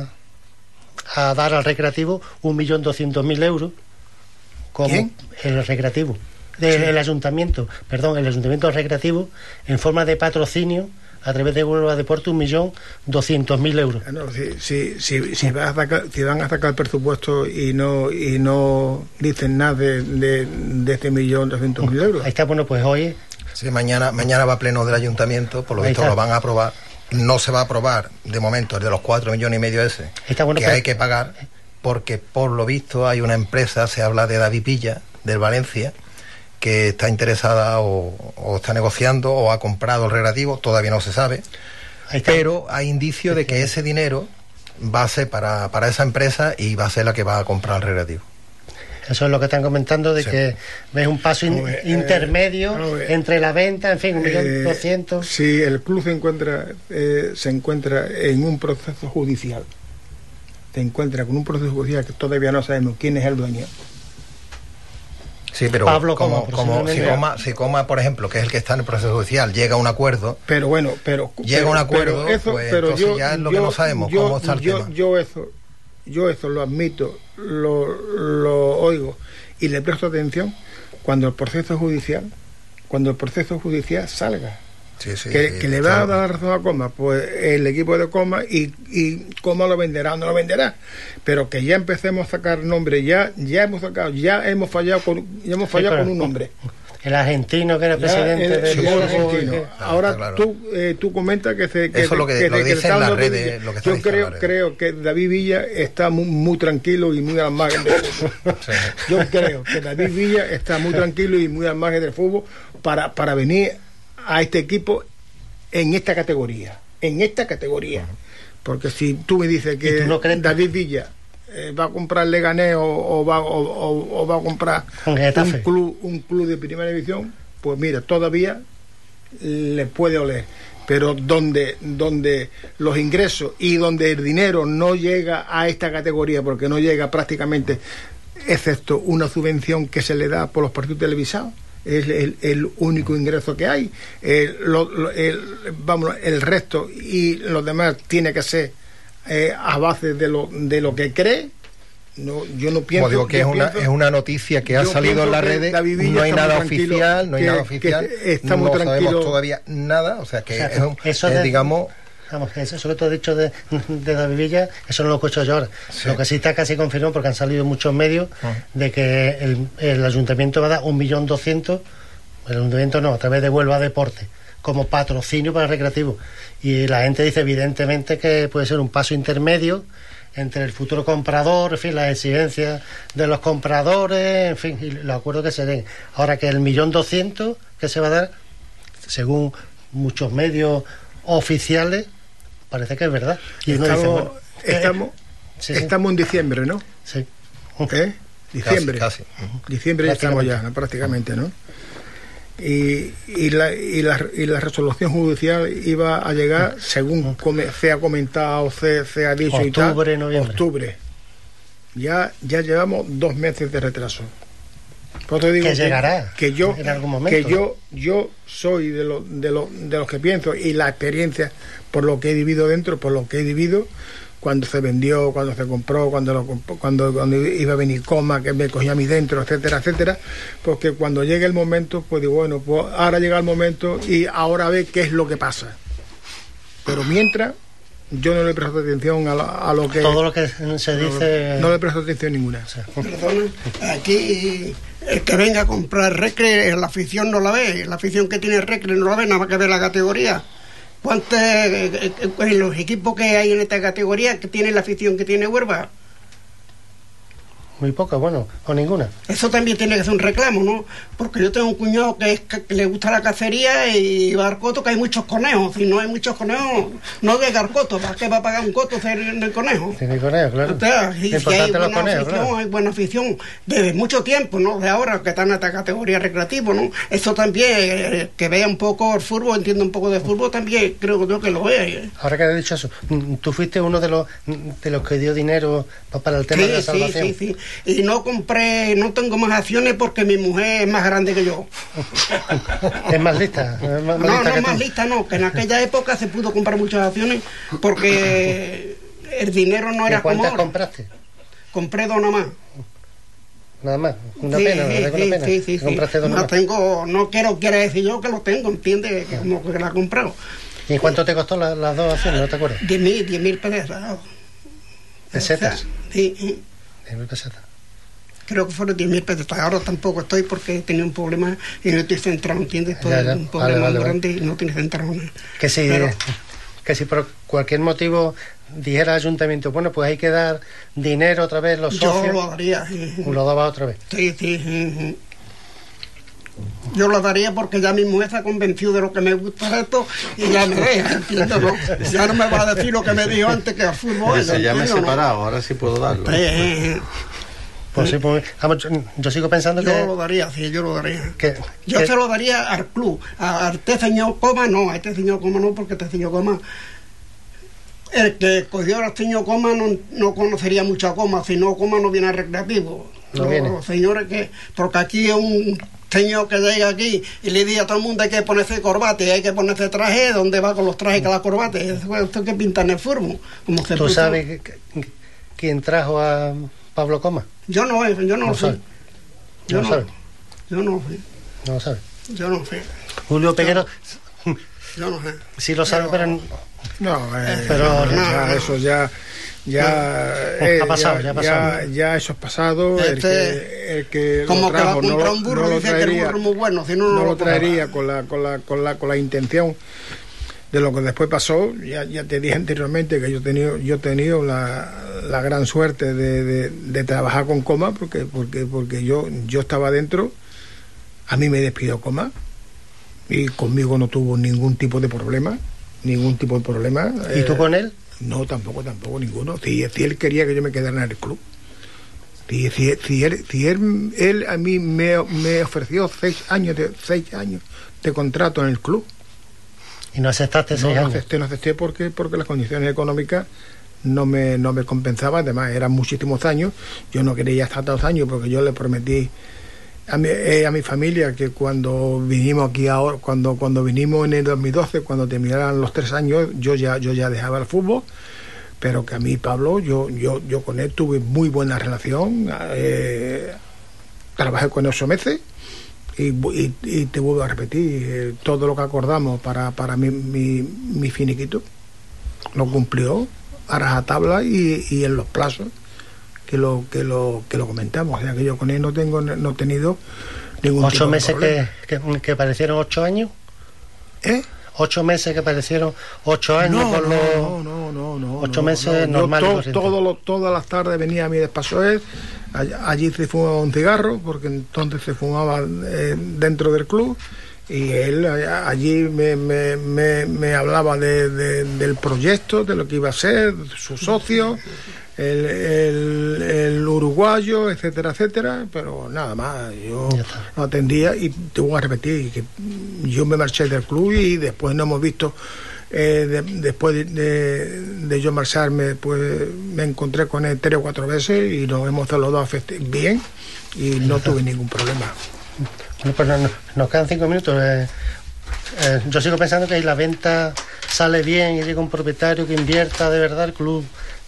Speaker 1: a dar al recreativo un millón doscientos mil euros. Como
Speaker 2: ¿Quién?
Speaker 1: El recreativo. Del
Speaker 2: Sí.
Speaker 1: el ayuntamiento, perdón, el ayuntamiento recreativo, en forma de patrocinio, a través de Huelva Deporte, un millón doscientos mil euros.
Speaker 2: No, si, si, si, si, vas a sacar, si van a sacar el presupuesto y no y no dicen nada de, de, de este millón doscientos mil euros.
Speaker 1: Ahí está, bueno, pues hoy,
Speaker 4: Sí, mañana, mañana va a pleno del ayuntamiento, por lo
Speaker 1: Ahí
Speaker 4: visto
Speaker 1: está.
Speaker 4: lo van a aprobar. No se va a aprobar de momento el de los cuatro millones y medio ese,
Speaker 1: está bueno,
Speaker 4: que
Speaker 1: pero-
Speaker 4: hay que pagar, porque por lo visto hay una empresa, se habla de David Villa, del Valencia, que está interesada o, o está negociando o ha comprado el recreativo, todavía no se sabe,
Speaker 1: ahí está.
Speaker 4: pero hay indicios de que ese dinero va a ser para, para esa empresa y va a ser la que va a comprar el recreativo.
Speaker 1: Eso es lo que están comentando, de
Speaker 4: Sí.
Speaker 1: que ves un paso in-
Speaker 2: Vamos a ver,
Speaker 1: intermedio
Speaker 2: eh, vamos a ver.
Speaker 1: entre la venta, en fin, un millón
Speaker 2: Eh,
Speaker 1: doscientos.
Speaker 2: si el club se encuentra eh, se encuentra en un proceso judicial, se encuentra con un proceso judicial que todavía no sabemos quién es el dueño.
Speaker 4: Sí, pero
Speaker 1: Pablo
Speaker 4: como,
Speaker 1: Coma,
Speaker 4: como si
Speaker 1: posiblemente.
Speaker 4: Coma, si Coma, por ejemplo, que es el que está en el proceso judicial, llega a un acuerdo,
Speaker 2: Pero bueno, pero
Speaker 4: Llega
Speaker 2: pero-
Speaker 4: un acuerdo,
Speaker 2: pero eso,
Speaker 4: pues,
Speaker 2: pero
Speaker 4: entonces
Speaker 2: yo,
Speaker 4: ya es lo que
Speaker 2: yo-
Speaker 4: no sabemos,
Speaker 2: yo-
Speaker 4: cómo está el
Speaker 2: yo,
Speaker 4: tema.
Speaker 2: yo eso, yo eso lo admito, lo, lo oigo y le presto atención cuando el proceso judicial, cuando el proceso judicial salga.
Speaker 4: sí, sí,
Speaker 2: que,
Speaker 4: sí,
Speaker 2: que le
Speaker 4: está-
Speaker 2: va a dar la razón a Coma, pues el equipo de Coma, y, y Coma lo venderá o no lo venderá, pero que ya empecemos a sacar nombres, ya ya hemos sacado, ya hemos fallado con, ya hemos fallado
Speaker 1: claro.
Speaker 2: con un nombre.
Speaker 1: El argentino que era
Speaker 2: Ya
Speaker 1: presidente
Speaker 2: el-
Speaker 1: del
Speaker 2: el
Speaker 1: Volvo,
Speaker 2: argentino.
Speaker 1: eh,
Speaker 2: Ahora
Speaker 4: está claro.
Speaker 2: tú eh, tú comentas que se que,
Speaker 4: Eso es lo que-
Speaker 2: que-
Speaker 4: lo que
Speaker 2: que
Speaker 4: dicen
Speaker 2: está
Speaker 4: las
Speaker 2: hablando
Speaker 4: redes,
Speaker 2: de-
Speaker 4: lo que está
Speaker 2: yo
Speaker 4: diciendo
Speaker 2: creo
Speaker 4: las redes.
Speaker 2: creo que David Villa está muy, muy tranquilo y muy al margen del fútbol.
Speaker 4: Sí.
Speaker 2: Yo creo que David Villa está muy tranquilo y muy al margen del fútbol para para venir a este equipo en esta categoría, en esta categoría. Porque si tú me dices
Speaker 1: ¿Y
Speaker 2: que
Speaker 1: tú no crees?
Speaker 2: David Villa eh, va a comprar Leganés o, o va o, o- o va a comprar
Speaker 1: Con Getafe.
Speaker 2: un club un club de primera división, pues mira, todavía le puede oler. Pero donde donde los ingresos y donde el dinero no llega a esta categoría, porque no llega prácticamente, excepto una subvención que se le da por los partidos televisados, es el, el único ingreso que hay. El, lo- lo- el- vamos, el resto y los demás tiene que ser eh, a base de lo de lo que cree. No, yo no pienso.
Speaker 4: Como digo que es
Speaker 2: yo
Speaker 4: una,
Speaker 2: pienso-
Speaker 4: es una noticia que ha
Speaker 2: yo
Speaker 4: salido en
Speaker 2: pienso
Speaker 4: las
Speaker 2: que
Speaker 4: redes,
Speaker 2: David Villa
Speaker 4: no hay
Speaker 2: está muy
Speaker 4: nada
Speaker 2: tranquilo,
Speaker 4: oficial, no hay
Speaker 2: que-
Speaker 4: nada
Speaker 2: que
Speaker 4: oficial,
Speaker 2: está muy
Speaker 4: no
Speaker 2: tranquilo.
Speaker 4: sabemos todavía nada, o sea que
Speaker 1: O sea,
Speaker 4: es un-
Speaker 1: eso
Speaker 4: es,
Speaker 1: de-
Speaker 4: digamos,
Speaker 1: Vamos, eso, eso que tú has dicho de, de David Villa, eso no lo escucho yo ahora.
Speaker 4: Sí.
Speaker 1: Lo que sí está casi confirmado, porque han salido muchos medios,
Speaker 4: Ah.
Speaker 1: de que el, el ayuntamiento va a dar un millón doscientos, el ayuntamiento no, a través de Huelva Deporte, como patrocinio para el recreativo. Y la gente dice, evidentemente, que puede ser un paso intermedio entre el futuro comprador, en fin, las exigencias de los compradores, en fin, y los acuerdos que se den. Ahora que el millón doscientos que se va a dar, según muchos medios oficiales, parece que es verdad. Y uno
Speaker 2: estamos,
Speaker 1: dice, bueno, eh,
Speaker 2: estamos,
Speaker 1: sí, sí,
Speaker 2: estamos en diciembre, ¿no?
Speaker 1: sí.
Speaker 2: ¿Eh? Diciembre.
Speaker 4: casi,
Speaker 2: Diciembre ya estamos ya,
Speaker 1: Prácticamente.
Speaker 2: ¿no? prácticamente, ¿no? Y, y, la, y, la, y la resolución judicial iba a llegar, según come, se ha comentado, se, se ha dicho y tal,
Speaker 1: Octubre, noviembre.
Speaker 2: octubre. Ya, ya llevamos dos meses de retraso. Por eso digo
Speaker 1: Que llegará
Speaker 2: que yo,
Speaker 1: en algún momento.
Speaker 2: que yo, yo soy de, lo, de, lo, de los que pienso, y la experiencia, por lo que he vivido dentro, por lo que he vivido, cuando se vendió, cuando se compró, cuando lo compró, cuando, cuando iba a venir Coma, que me cogía a mí dentro, etcétera, etcétera, porque cuando llegue el momento, pues digo, bueno, pues ahora llega el momento y ahora ve qué es lo que pasa. Pero mientras, yo no le presto atención a lo, a lo que...
Speaker 1: Todo lo que se dice...
Speaker 2: No, no le presto atención ninguna.
Speaker 1: Sí.
Speaker 5: Perdona, aquí el que venga a comprar Recre, la afición no la ve, la afición que tiene Recre no la ve, nada más que ve la categoría. ¿Cuántos eh, eh, los equipos que hay en esta categoría que tienen la afición que tiene Huelva?
Speaker 1: Muy poca, bueno, o ninguna.
Speaker 5: Eso también tiene que ser un reclamo, ¿no? Porque yo tengo un cuñado que, es, que, que le gusta la cacería y va al coto, que hay muchos conejos. Si no hay muchos conejos, no llega al coto. ¿Para qué va a pagar un coto en el conejo?
Speaker 1: Tiene conejos, claro.
Speaker 5: O sea, si, si hay buena conejos, afición, claro. Hay buena afición desde mucho tiempo, ¿no? De ahora que están en esta categoría recreativa, ¿no? Eso también, eh, que vea un poco el fútbol, entienda un poco de fútbol, también creo, creo que lo vea. ¿eh?
Speaker 1: Ahora que has dicho eso, tú fuiste uno de los de los que dio dinero para el tema
Speaker 5: sí,
Speaker 1: de la salvación.
Speaker 5: Sí, sí, sí. Y no compré, no tengo más acciones porque mi mujer es más grande que yo.
Speaker 1: Es más lista. Es más, más
Speaker 5: no,
Speaker 1: lista
Speaker 5: no,
Speaker 1: que
Speaker 5: más
Speaker 1: tú.
Speaker 5: lista no, que en aquella época se pudo comprar muchas acciones porque el dinero no era como
Speaker 1: ¿Cuántas
Speaker 5: ahora.
Speaker 1: compraste?
Speaker 5: Compré dos nada más.
Speaker 1: Nada más, una
Speaker 5: sí,
Speaker 1: pena,
Speaker 5: sí,
Speaker 1: ¿verdad?
Speaker 5: sí,
Speaker 1: Una pena.
Speaker 5: sí, sí, sí.
Speaker 1: Compraste dos
Speaker 5: No
Speaker 1: nada más.
Speaker 5: tengo, no quiero, quiere decir yo que lo tengo, ¿entiendes? Que como que la he comprado.
Speaker 1: ¿Y cuánto te costó la- las dos acciones? ¿No te acuerdas?
Speaker 5: Diez mil, diez mil pesetas.
Speaker 1: ¿Pesetas?
Speaker 5: Sí, sí.
Speaker 1: diez mil pesetas.
Speaker 5: Creo que fueron diez mil pesetas. Ahora tampoco estoy porque he tenido un problema y no estoy centrado, ¿entiendes? Estoy
Speaker 1: Ya, ya.
Speaker 5: un problema
Speaker 1: Vale, vale,
Speaker 5: grande y no estoy centrado. ¿no?
Speaker 1: Que si,
Speaker 5: Pero-
Speaker 1: que si por cualquier motivo dijera el ayuntamiento, bueno, pues hay que dar dinero otra vez los
Speaker 5: Yo
Speaker 1: socios,
Speaker 5: lo daría. Sí, sí.
Speaker 1: lo daba otra vez.
Speaker 5: Sí, sí, sí, sí. Yo lo daría porque ya mi mujer se ha convencido de lo que me gusta esto y ya me deja, ¿entiendes? ¿No? Ya no me va a decir lo que me dijo antes que al fútbol.
Speaker 3: Dice, ya me he
Speaker 5: ¿entiendes, no?
Speaker 3: separado, ahora sí puedo darlo.
Speaker 5: Sí, sí, sí.
Speaker 1: Pues sí, pues, vamos, yo, yo sigo pensando
Speaker 5: Yo
Speaker 1: que,
Speaker 5: lo daría, sí, yo lo daría.
Speaker 1: que,
Speaker 5: Yo
Speaker 1: que-
Speaker 5: se lo daría al club, a, a este señor Coma no, a este señor Coma no, porque este señor Coma, el que cogió al señor Coma no, no conocería mucho a Coma, si no Coma no viene al recreativo.
Speaker 1: No
Speaker 5: los,
Speaker 1: viene.
Speaker 5: los señores que, porque aquí es un señor que llega aquí y le dice a todo el mundo hay que ponerse corbata y hay que ponerse traje, ¿dónde va con los trajes y con las corbatas? Esto que pintan en el furbo. Como se
Speaker 1: ¿Tú
Speaker 5: puso.
Speaker 1: sabes que- que- quién trajo a Pablo Coma?
Speaker 5: Yo no, yo no,
Speaker 1: No
Speaker 5: lo sé.
Speaker 1: sabe.
Speaker 5: Yo
Speaker 1: No
Speaker 5: no,
Speaker 1: sabe.
Speaker 5: yo no sé.
Speaker 1: No lo sabe.
Speaker 5: Yo no sé.
Speaker 1: Julio Peguero
Speaker 5: Yo no sé.
Speaker 1: sí lo sabe, pero,
Speaker 2: No, eh,
Speaker 1: Pero-
Speaker 2: ya,
Speaker 5: no.
Speaker 2: eso ya ya, eh,
Speaker 1: Ha pasado, ya ha pasado.
Speaker 2: ya, ya eso es pasado. El
Speaker 5: Este,
Speaker 2: que, el que
Speaker 5: Como
Speaker 2: lo
Speaker 5: que va a
Speaker 2: trajo no
Speaker 5: comprar
Speaker 2: lo,
Speaker 5: un burro
Speaker 2: no
Speaker 5: y
Speaker 2: lo
Speaker 5: dice que el
Speaker 2: traería,
Speaker 5: burro es muy bueno, si no,
Speaker 2: no
Speaker 5: no
Speaker 2: lo
Speaker 5: lo
Speaker 2: traería con la, con la, con la, con la, intención de lo que después pasó. Ya, ya te dije anteriormente que yo he tenido, yo he tenido la, la gran suerte de, de, de trabajar con Coma, porque, porque, porque yo, yo estaba dentro, a mí me despidió Coma y conmigo no tuvo ningún tipo de problema, ningún tipo de problema.
Speaker 1: ¿y tú
Speaker 2: Eh,
Speaker 1: con él?
Speaker 2: No, tampoco, tampoco, ninguno. Si, si él quería que yo me quedara en el club. Si, si, si, él, si él, él a mí me, me ofreció seis años de seis años de contrato en el club.
Speaker 1: Y no aceptaste
Speaker 2: No,
Speaker 1: seis
Speaker 2: no
Speaker 1: años.
Speaker 2: acepté, no acepté porque, porque las condiciones económicas no me, no me compensaban. Además, eran muchísimos años. Yo no quería estar tantos años porque yo le prometí a mi, eh, a mi familia que cuando vinimos aquí ahora, cuando cuando vinimos en el dos mil doce, cuando terminaran los tres años, yo ya yo ya dejaba el fútbol, pero que a mí Pablo, yo yo yo con él tuve muy buena relación, eh, trabajé con él ocho meses y, y, y te vuelvo a repetir, eh, todo lo que acordamos para para mi, mi, mi finiquito lo cumplió a rajatabla y, y en los plazos que lo que lo que lo comentamos. O sea que yo con él no tengo no he tenido ningún
Speaker 1: Ocho
Speaker 2: tipo de
Speaker 1: meses que,
Speaker 2: problema.
Speaker 1: que, que parecieron ocho años.
Speaker 2: ¿Eh?
Speaker 1: Ocho meses que parecieron ocho años
Speaker 2: No,
Speaker 1: por
Speaker 2: no,
Speaker 1: los...
Speaker 2: no, no, no, no,
Speaker 1: ocho
Speaker 2: no,
Speaker 1: meses
Speaker 2: no. Yo
Speaker 1: normal y
Speaker 2: to-
Speaker 1: corriente.
Speaker 2: todo lo- todas las tardes venía a mi despacho él, all- allí se fumaba un cigarro, porque entonces se fumaba eh, dentro del club, y él a- allí me, me, me, me hablaba de, de- del proyecto, de lo que iba a ser, su socio, el, el, el uruguayo, etcétera, etcétera, pero nada más, yo
Speaker 1: Ya está.
Speaker 2: no atendía y te voy a repetir que yo me marché del club y después no hemos visto, eh, de- después de, de, de yo marcharme, pues me encontré con él tres o cuatro veces y nos hemos saludado feste- bien y no tuve ningún problema.
Speaker 1: Bueno, pues no- no- nos quedan cinco minutos. eh, eh, yo sigo pensando que si la venta sale bien y llega un propietario que invierta de verdad, el club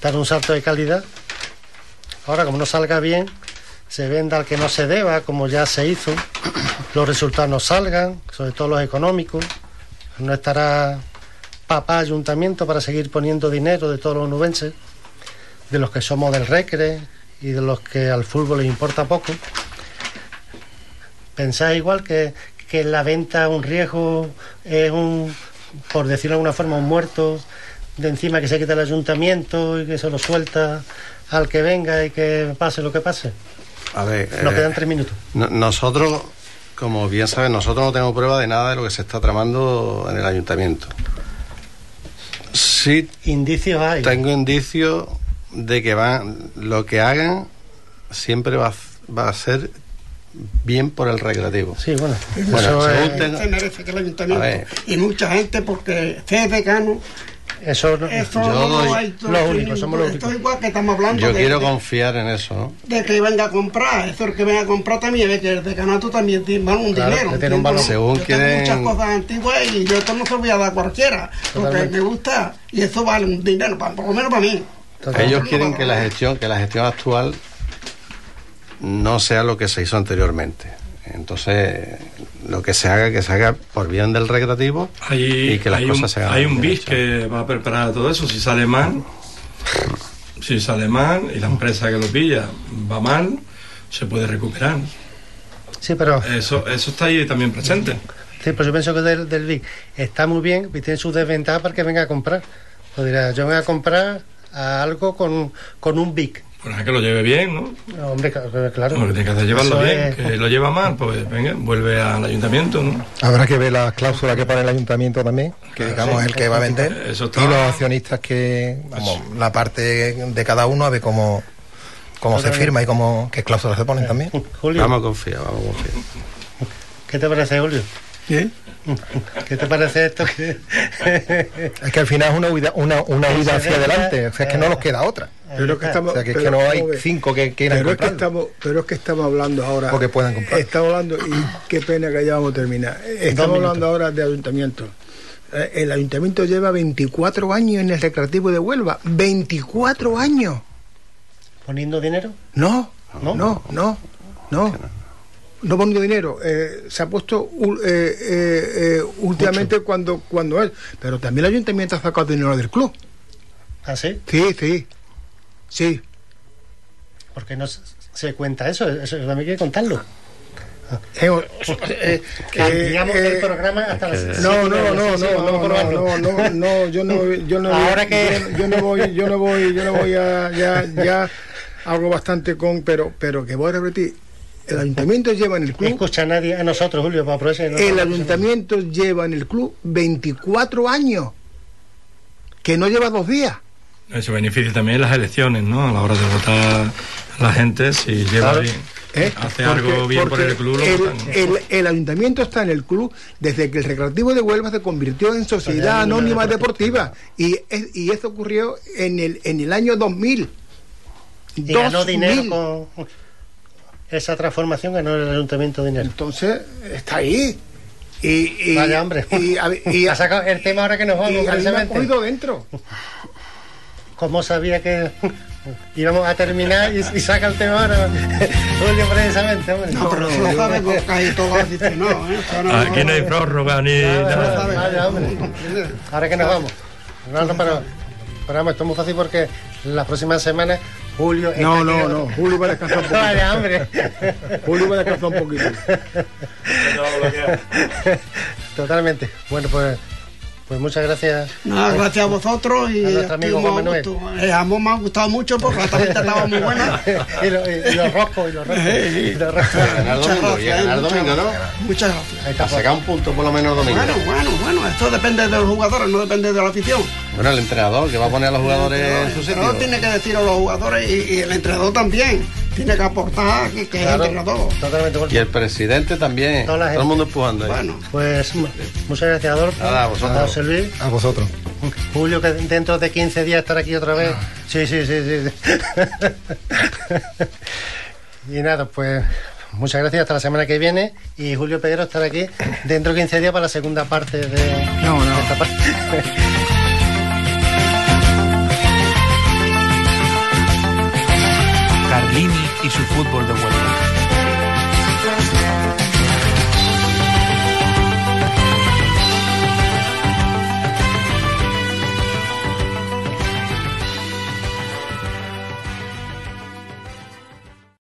Speaker 1: dar un salto de calidad. Ahora, como no salga bien, se venda al que no se deba, como ya se hizo, los resultados no salgan, sobre todo los económicos, no estará papá ayuntamiento para seguir poniendo dinero de todos los onubenses, de los que somos del Recre y de los que al fútbol les importa poco. ¿Pensáis igual que, que la venta un riesgo es un, por decirlo de alguna forma, un muerto de encima que se quita el ayuntamiento y que se lo suelta al que venga y que pase lo que pase?
Speaker 3: A ver,
Speaker 1: nos
Speaker 3: eh,
Speaker 1: quedan tres minutos.
Speaker 3: No, nosotros, como bien saben, nosotros no tenemos prueba de nada de lo que se está tramando en el ayuntamiento. Sí,
Speaker 1: indicios hay.
Speaker 3: Tengo indicios de que van, lo que hagan siempre va, va a ser bien por el recreativo.
Speaker 1: Sí, bueno,
Speaker 3: bueno
Speaker 5: eso
Speaker 3: según
Speaker 5: es,
Speaker 3: tengo,
Speaker 5: se merece que el ayuntamiento y mucha gente, porque ser decano,
Speaker 1: eso, no,
Speaker 5: eso
Speaker 3: yo
Speaker 5: no
Speaker 3: doy,
Speaker 5: hay todo,
Speaker 1: los únicos, somos los
Speaker 5: esto
Speaker 1: únicos.
Speaker 5: Igual que estamos hablando
Speaker 3: yo
Speaker 5: de,
Speaker 3: quiero
Speaker 5: de,
Speaker 3: confiar en eso, ¿no?
Speaker 5: De que venga a comprar, eso el que venga a comprar también ve que el decanato también tiene un
Speaker 1: claro,
Speaker 5: dinero.
Speaker 1: Tiene un valor.
Speaker 3: Según
Speaker 5: yo
Speaker 3: quieren...
Speaker 5: tengo muchas cosas antiguas y yo esto no se lo voy a dar a cualquiera, porque
Speaker 1: Totalmente.
Speaker 5: me gusta y eso vale un dinero, por lo menos para mí.
Speaker 1: Totalmente.
Speaker 3: Ellos quieren que la gestión, que la gestión actual no sea lo que se hizo anteriormente. Entonces, lo que se haga, que se haga por bien del recreativo
Speaker 6: hay,
Speaker 3: y que las
Speaker 6: hay
Speaker 3: cosas
Speaker 6: un,
Speaker 3: se hagan.
Speaker 6: Hay un B I S que va a preparar todo eso. Si sale mal, si sale mal y la empresa que lo pilla va mal, se puede recuperar.
Speaker 1: Sí, pero
Speaker 6: Eso, eso está ahí también presente.
Speaker 1: sí, pues yo pienso que del, del B I C está muy bien y tiene sus desventajas para que venga a comprar. Pues dirá, yo voy a comprar a algo con, con un B I C.
Speaker 6: Pues es que lo lleve bien, ¿no?
Speaker 1: No, hombre, claro. claro.
Speaker 6: Lo que tiene que hacer es llevarlo
Speaker 1: Eso
Speaker 6: bien.
Speaker 1: es-
Speaker 6: Que lo lleva mal, pues venga, vuelve al ayuntamiento, ¿no?
Speaker 4: Habrá que ver las cláusulas que pone el ayuntamiento también, que digamos es el que va a vender,
Speaker 6: Eso está-
Speaker 4: y los accionistas que, vamos, la parte de cada uno a ver cómo, cómo se firma y cómo, qué cláusulas se ponen también.
Speaker 1: Julio,
Speaker 3: Vamos a confiar, vamos a confiar.
Speaker 1: ¿qué te parece, Julio?
Speaker 2: ¿Eh?
Speaker 1: ¿Qué te parece esto? Que...
Speaker 4: Es que al final es una huida, una, una huida hacia adelante, o sea, es que no nos queda otra.
Speaker 2: Pero es que estamos,
Speaker 4: O sea, que es
Speaker 2: pero,
Speaker 4: que no hay
Speaker 2: vamos a ver,
Speaker 4: cinco que quieran
Speaker 2: pero es que
Speaker 4: comprarlo.
Speaker 2: estamos pero es que estamos hablando ahora
Speaker 4: O que puedan comprar.
Speaker 2: estamos hablando y qué pena que ya vamos a terminar estamos hablando ahora de ayuntamiento. Eh, el ayuntamiento lleva veinticuatro años en el recreativo de Huelva. veinticuatro años.
Speaker 1: ¿Poniendo dinero?
Speaker 2: No,
Speaker 1: ¿No?
Speaker 2: no, no, no. No poniendo dinero. Eh, se ha puesto uh, eh, eh, eh, últimamente cuando cuando es. Pero también el ayuntamiento ha sacado dinero del club.
Speaker 1: ¿Ah, sí?
Speaker 2: Sí, sí. Sí.
Speaker 1: ¿Por qué no se, se cuenta eso? Eso también hay que contarlo.
Speaker 2: Eh, eh,
Speaker 1: Cambiamos
Speaker 2: eh,
Speaker 1: el programa hasta las siete
Speaker 2: No,
Speaker 1: y
Speaker 2: no,
Speaker 1: media,
Speaker 2: no,
Speaker 1: sí, sí,
Speaker 2: no,
Speaker 1: vamos
Speaker 2: no,
Speaker 1: a probarlo.
Speaker 2: no, no, no, yo no, yo no,
Speaker 1: Ahora que-
Speaker 2: yo, yo no voy, yo no voy, yo no voy a, ya, ya hablo bastante con, pero, pero que voy a repetir, el ayuntamiento lleva en el
Speaker 1: No
Speaker 2: club,
Speaker 1: escucha a nadie, a nosotros, Julio, para aprovechar. ¿no?
Speaker 2: el ayuntamiento lleva en el club veinticuatro años, que no lleva dos días.
Speaker 6: Eso beneficia también las elecciones, ¿no? A la hora de votar la gente, si lleva
Speaker 1: Claro.
Speaker 6: bien,
Speaker 2: ¿eh?
Speaker 6: hace
Speaker 2: Porque-
Speaker 6: algo bien por
Speaker 2: porque
Speaker 6: el club, lo
Speaker 2: el,
Speaker 6: votan.
Speaker 2: el- el ayuntamiento está en el club desde que el Recreativo de Huelva se convirtió en Sociedad
Speaker 1: Sociedad
Speaker 2: Anónima
Speaker 1: Deportiva.
Speaker 2: Deportiva y, es- y eso ocurrió en el en el año dos mil.
Speaker 1: Y ganó
Speaker 2: dos
Speaker 1: dinero
Speaker 2: mil.
Speaker 1: con esa transformación, ganó el ayuntamiento dinero.
Speaker 2: Entonces está ahí y, y,
Speaker 1: Vaya, hombre.
Speaker 2: y, a- y-
Speaker 1: Ha sacado el tema ahora que nos
Speaker 2: y
Speaker 1: vamos,
Speaker 2: a mí me ha
Speaker 1: precisamente.
Speaker 2: cogido dentro.
Speaker 1: ¿Cómo sabía que íbamos a terminar y, y saca el tema ahora? Julio, precisamente, hombre.
Speaker 5: No, pero eso lo sabe porque ahí todo aficionado, ¿eh? Eso no-
Speaker 6: Aquí no hay prórroga ni
Speaker 1: Vaya,
Speaker 6: nada.
Speaker 1: vaya, hombre. Ahora que nos vamos. No, no, pero, pero vamos, esto es muy fácil porque las próximas semanas Julio... está
Speaker 2: No,
Speaker 1: aquí
Speaker 2: no,
Speaker 1: otro-
Speaker 2: no. Julio va a descansar un poquito.
Speaker 1: Vaya, hombre.
Speaker 2: Julio va a descansar un poquito.
Speaker 1: Totalmente. Bueno, pues, pues muchas gracias.
Speaker 5: Nada, gracias a vosotros y
Speaker 1: A nuestro amigo
Speaker 5: estuvimos
Speaker 1: Juan
Speaker 5: a
Speaker 1: Manuel.
Speaker 5: gusto. Eh, a mí me ha gustado mucho porque la tablita estaba muy buena.
Speaker 1: y, lo- y- y los roscos, y los roscos. y los roscos.
Speaker 3: Ganar
Speaker 5: Muchas
Speaker 3: domingo, y
Speaker 5: gracias,
Speaker 3: ganar
Speaker 5: muchas
Speaker 3: domingo, ¿no?
Speaker 5: gracias. Muchas gracias.
Speaker 1: Ahí está.
Speaker 3: A sacar un punto por lo menos domingo.
Speaker 5: Bueno, bueno, bueno, esto depende de los jugadores, no depende de la afición.
Speaker 3: Bueno, el entrenador que va a poner a los jugadores en su
Speaker 5: El entrenador
Speaker 3: sitio.
Speaker 5: tiene que decir a los jugadores y, y el entrenador también tiene que aportar que, que
Speaker 1: Claro,
Speaker 5: es el entrenador.
Speaker 1: totalmente.
Speaker 3: Y el presidente también.
Speaker 1: Toda la
Speaker 3: Todo
Speaker 1: gente.
Speaker 3: el mundo empujando ahí.
Speaker 5: Bueno,
Speaker 1: Pues mu- muchas gracias, Adolfo.
Speaker 3: Nada, a vosotros.
Speaker 1: A José Luis.
Speaker 4: A vosotros.
Speaker 1: Julio, que dentro de quince días estar aquí otra vez. Sí, sí, sí, sí. Y nada, pues muchas gracias, hasta la semana que viene. Y Julio Peguero estará aquí dentro de quince días para la segunda parte de,
Speaker 2: No, no.
Speaker 1: de esta parte.
Speaker 7: Carlini y su fútbol de Huelva.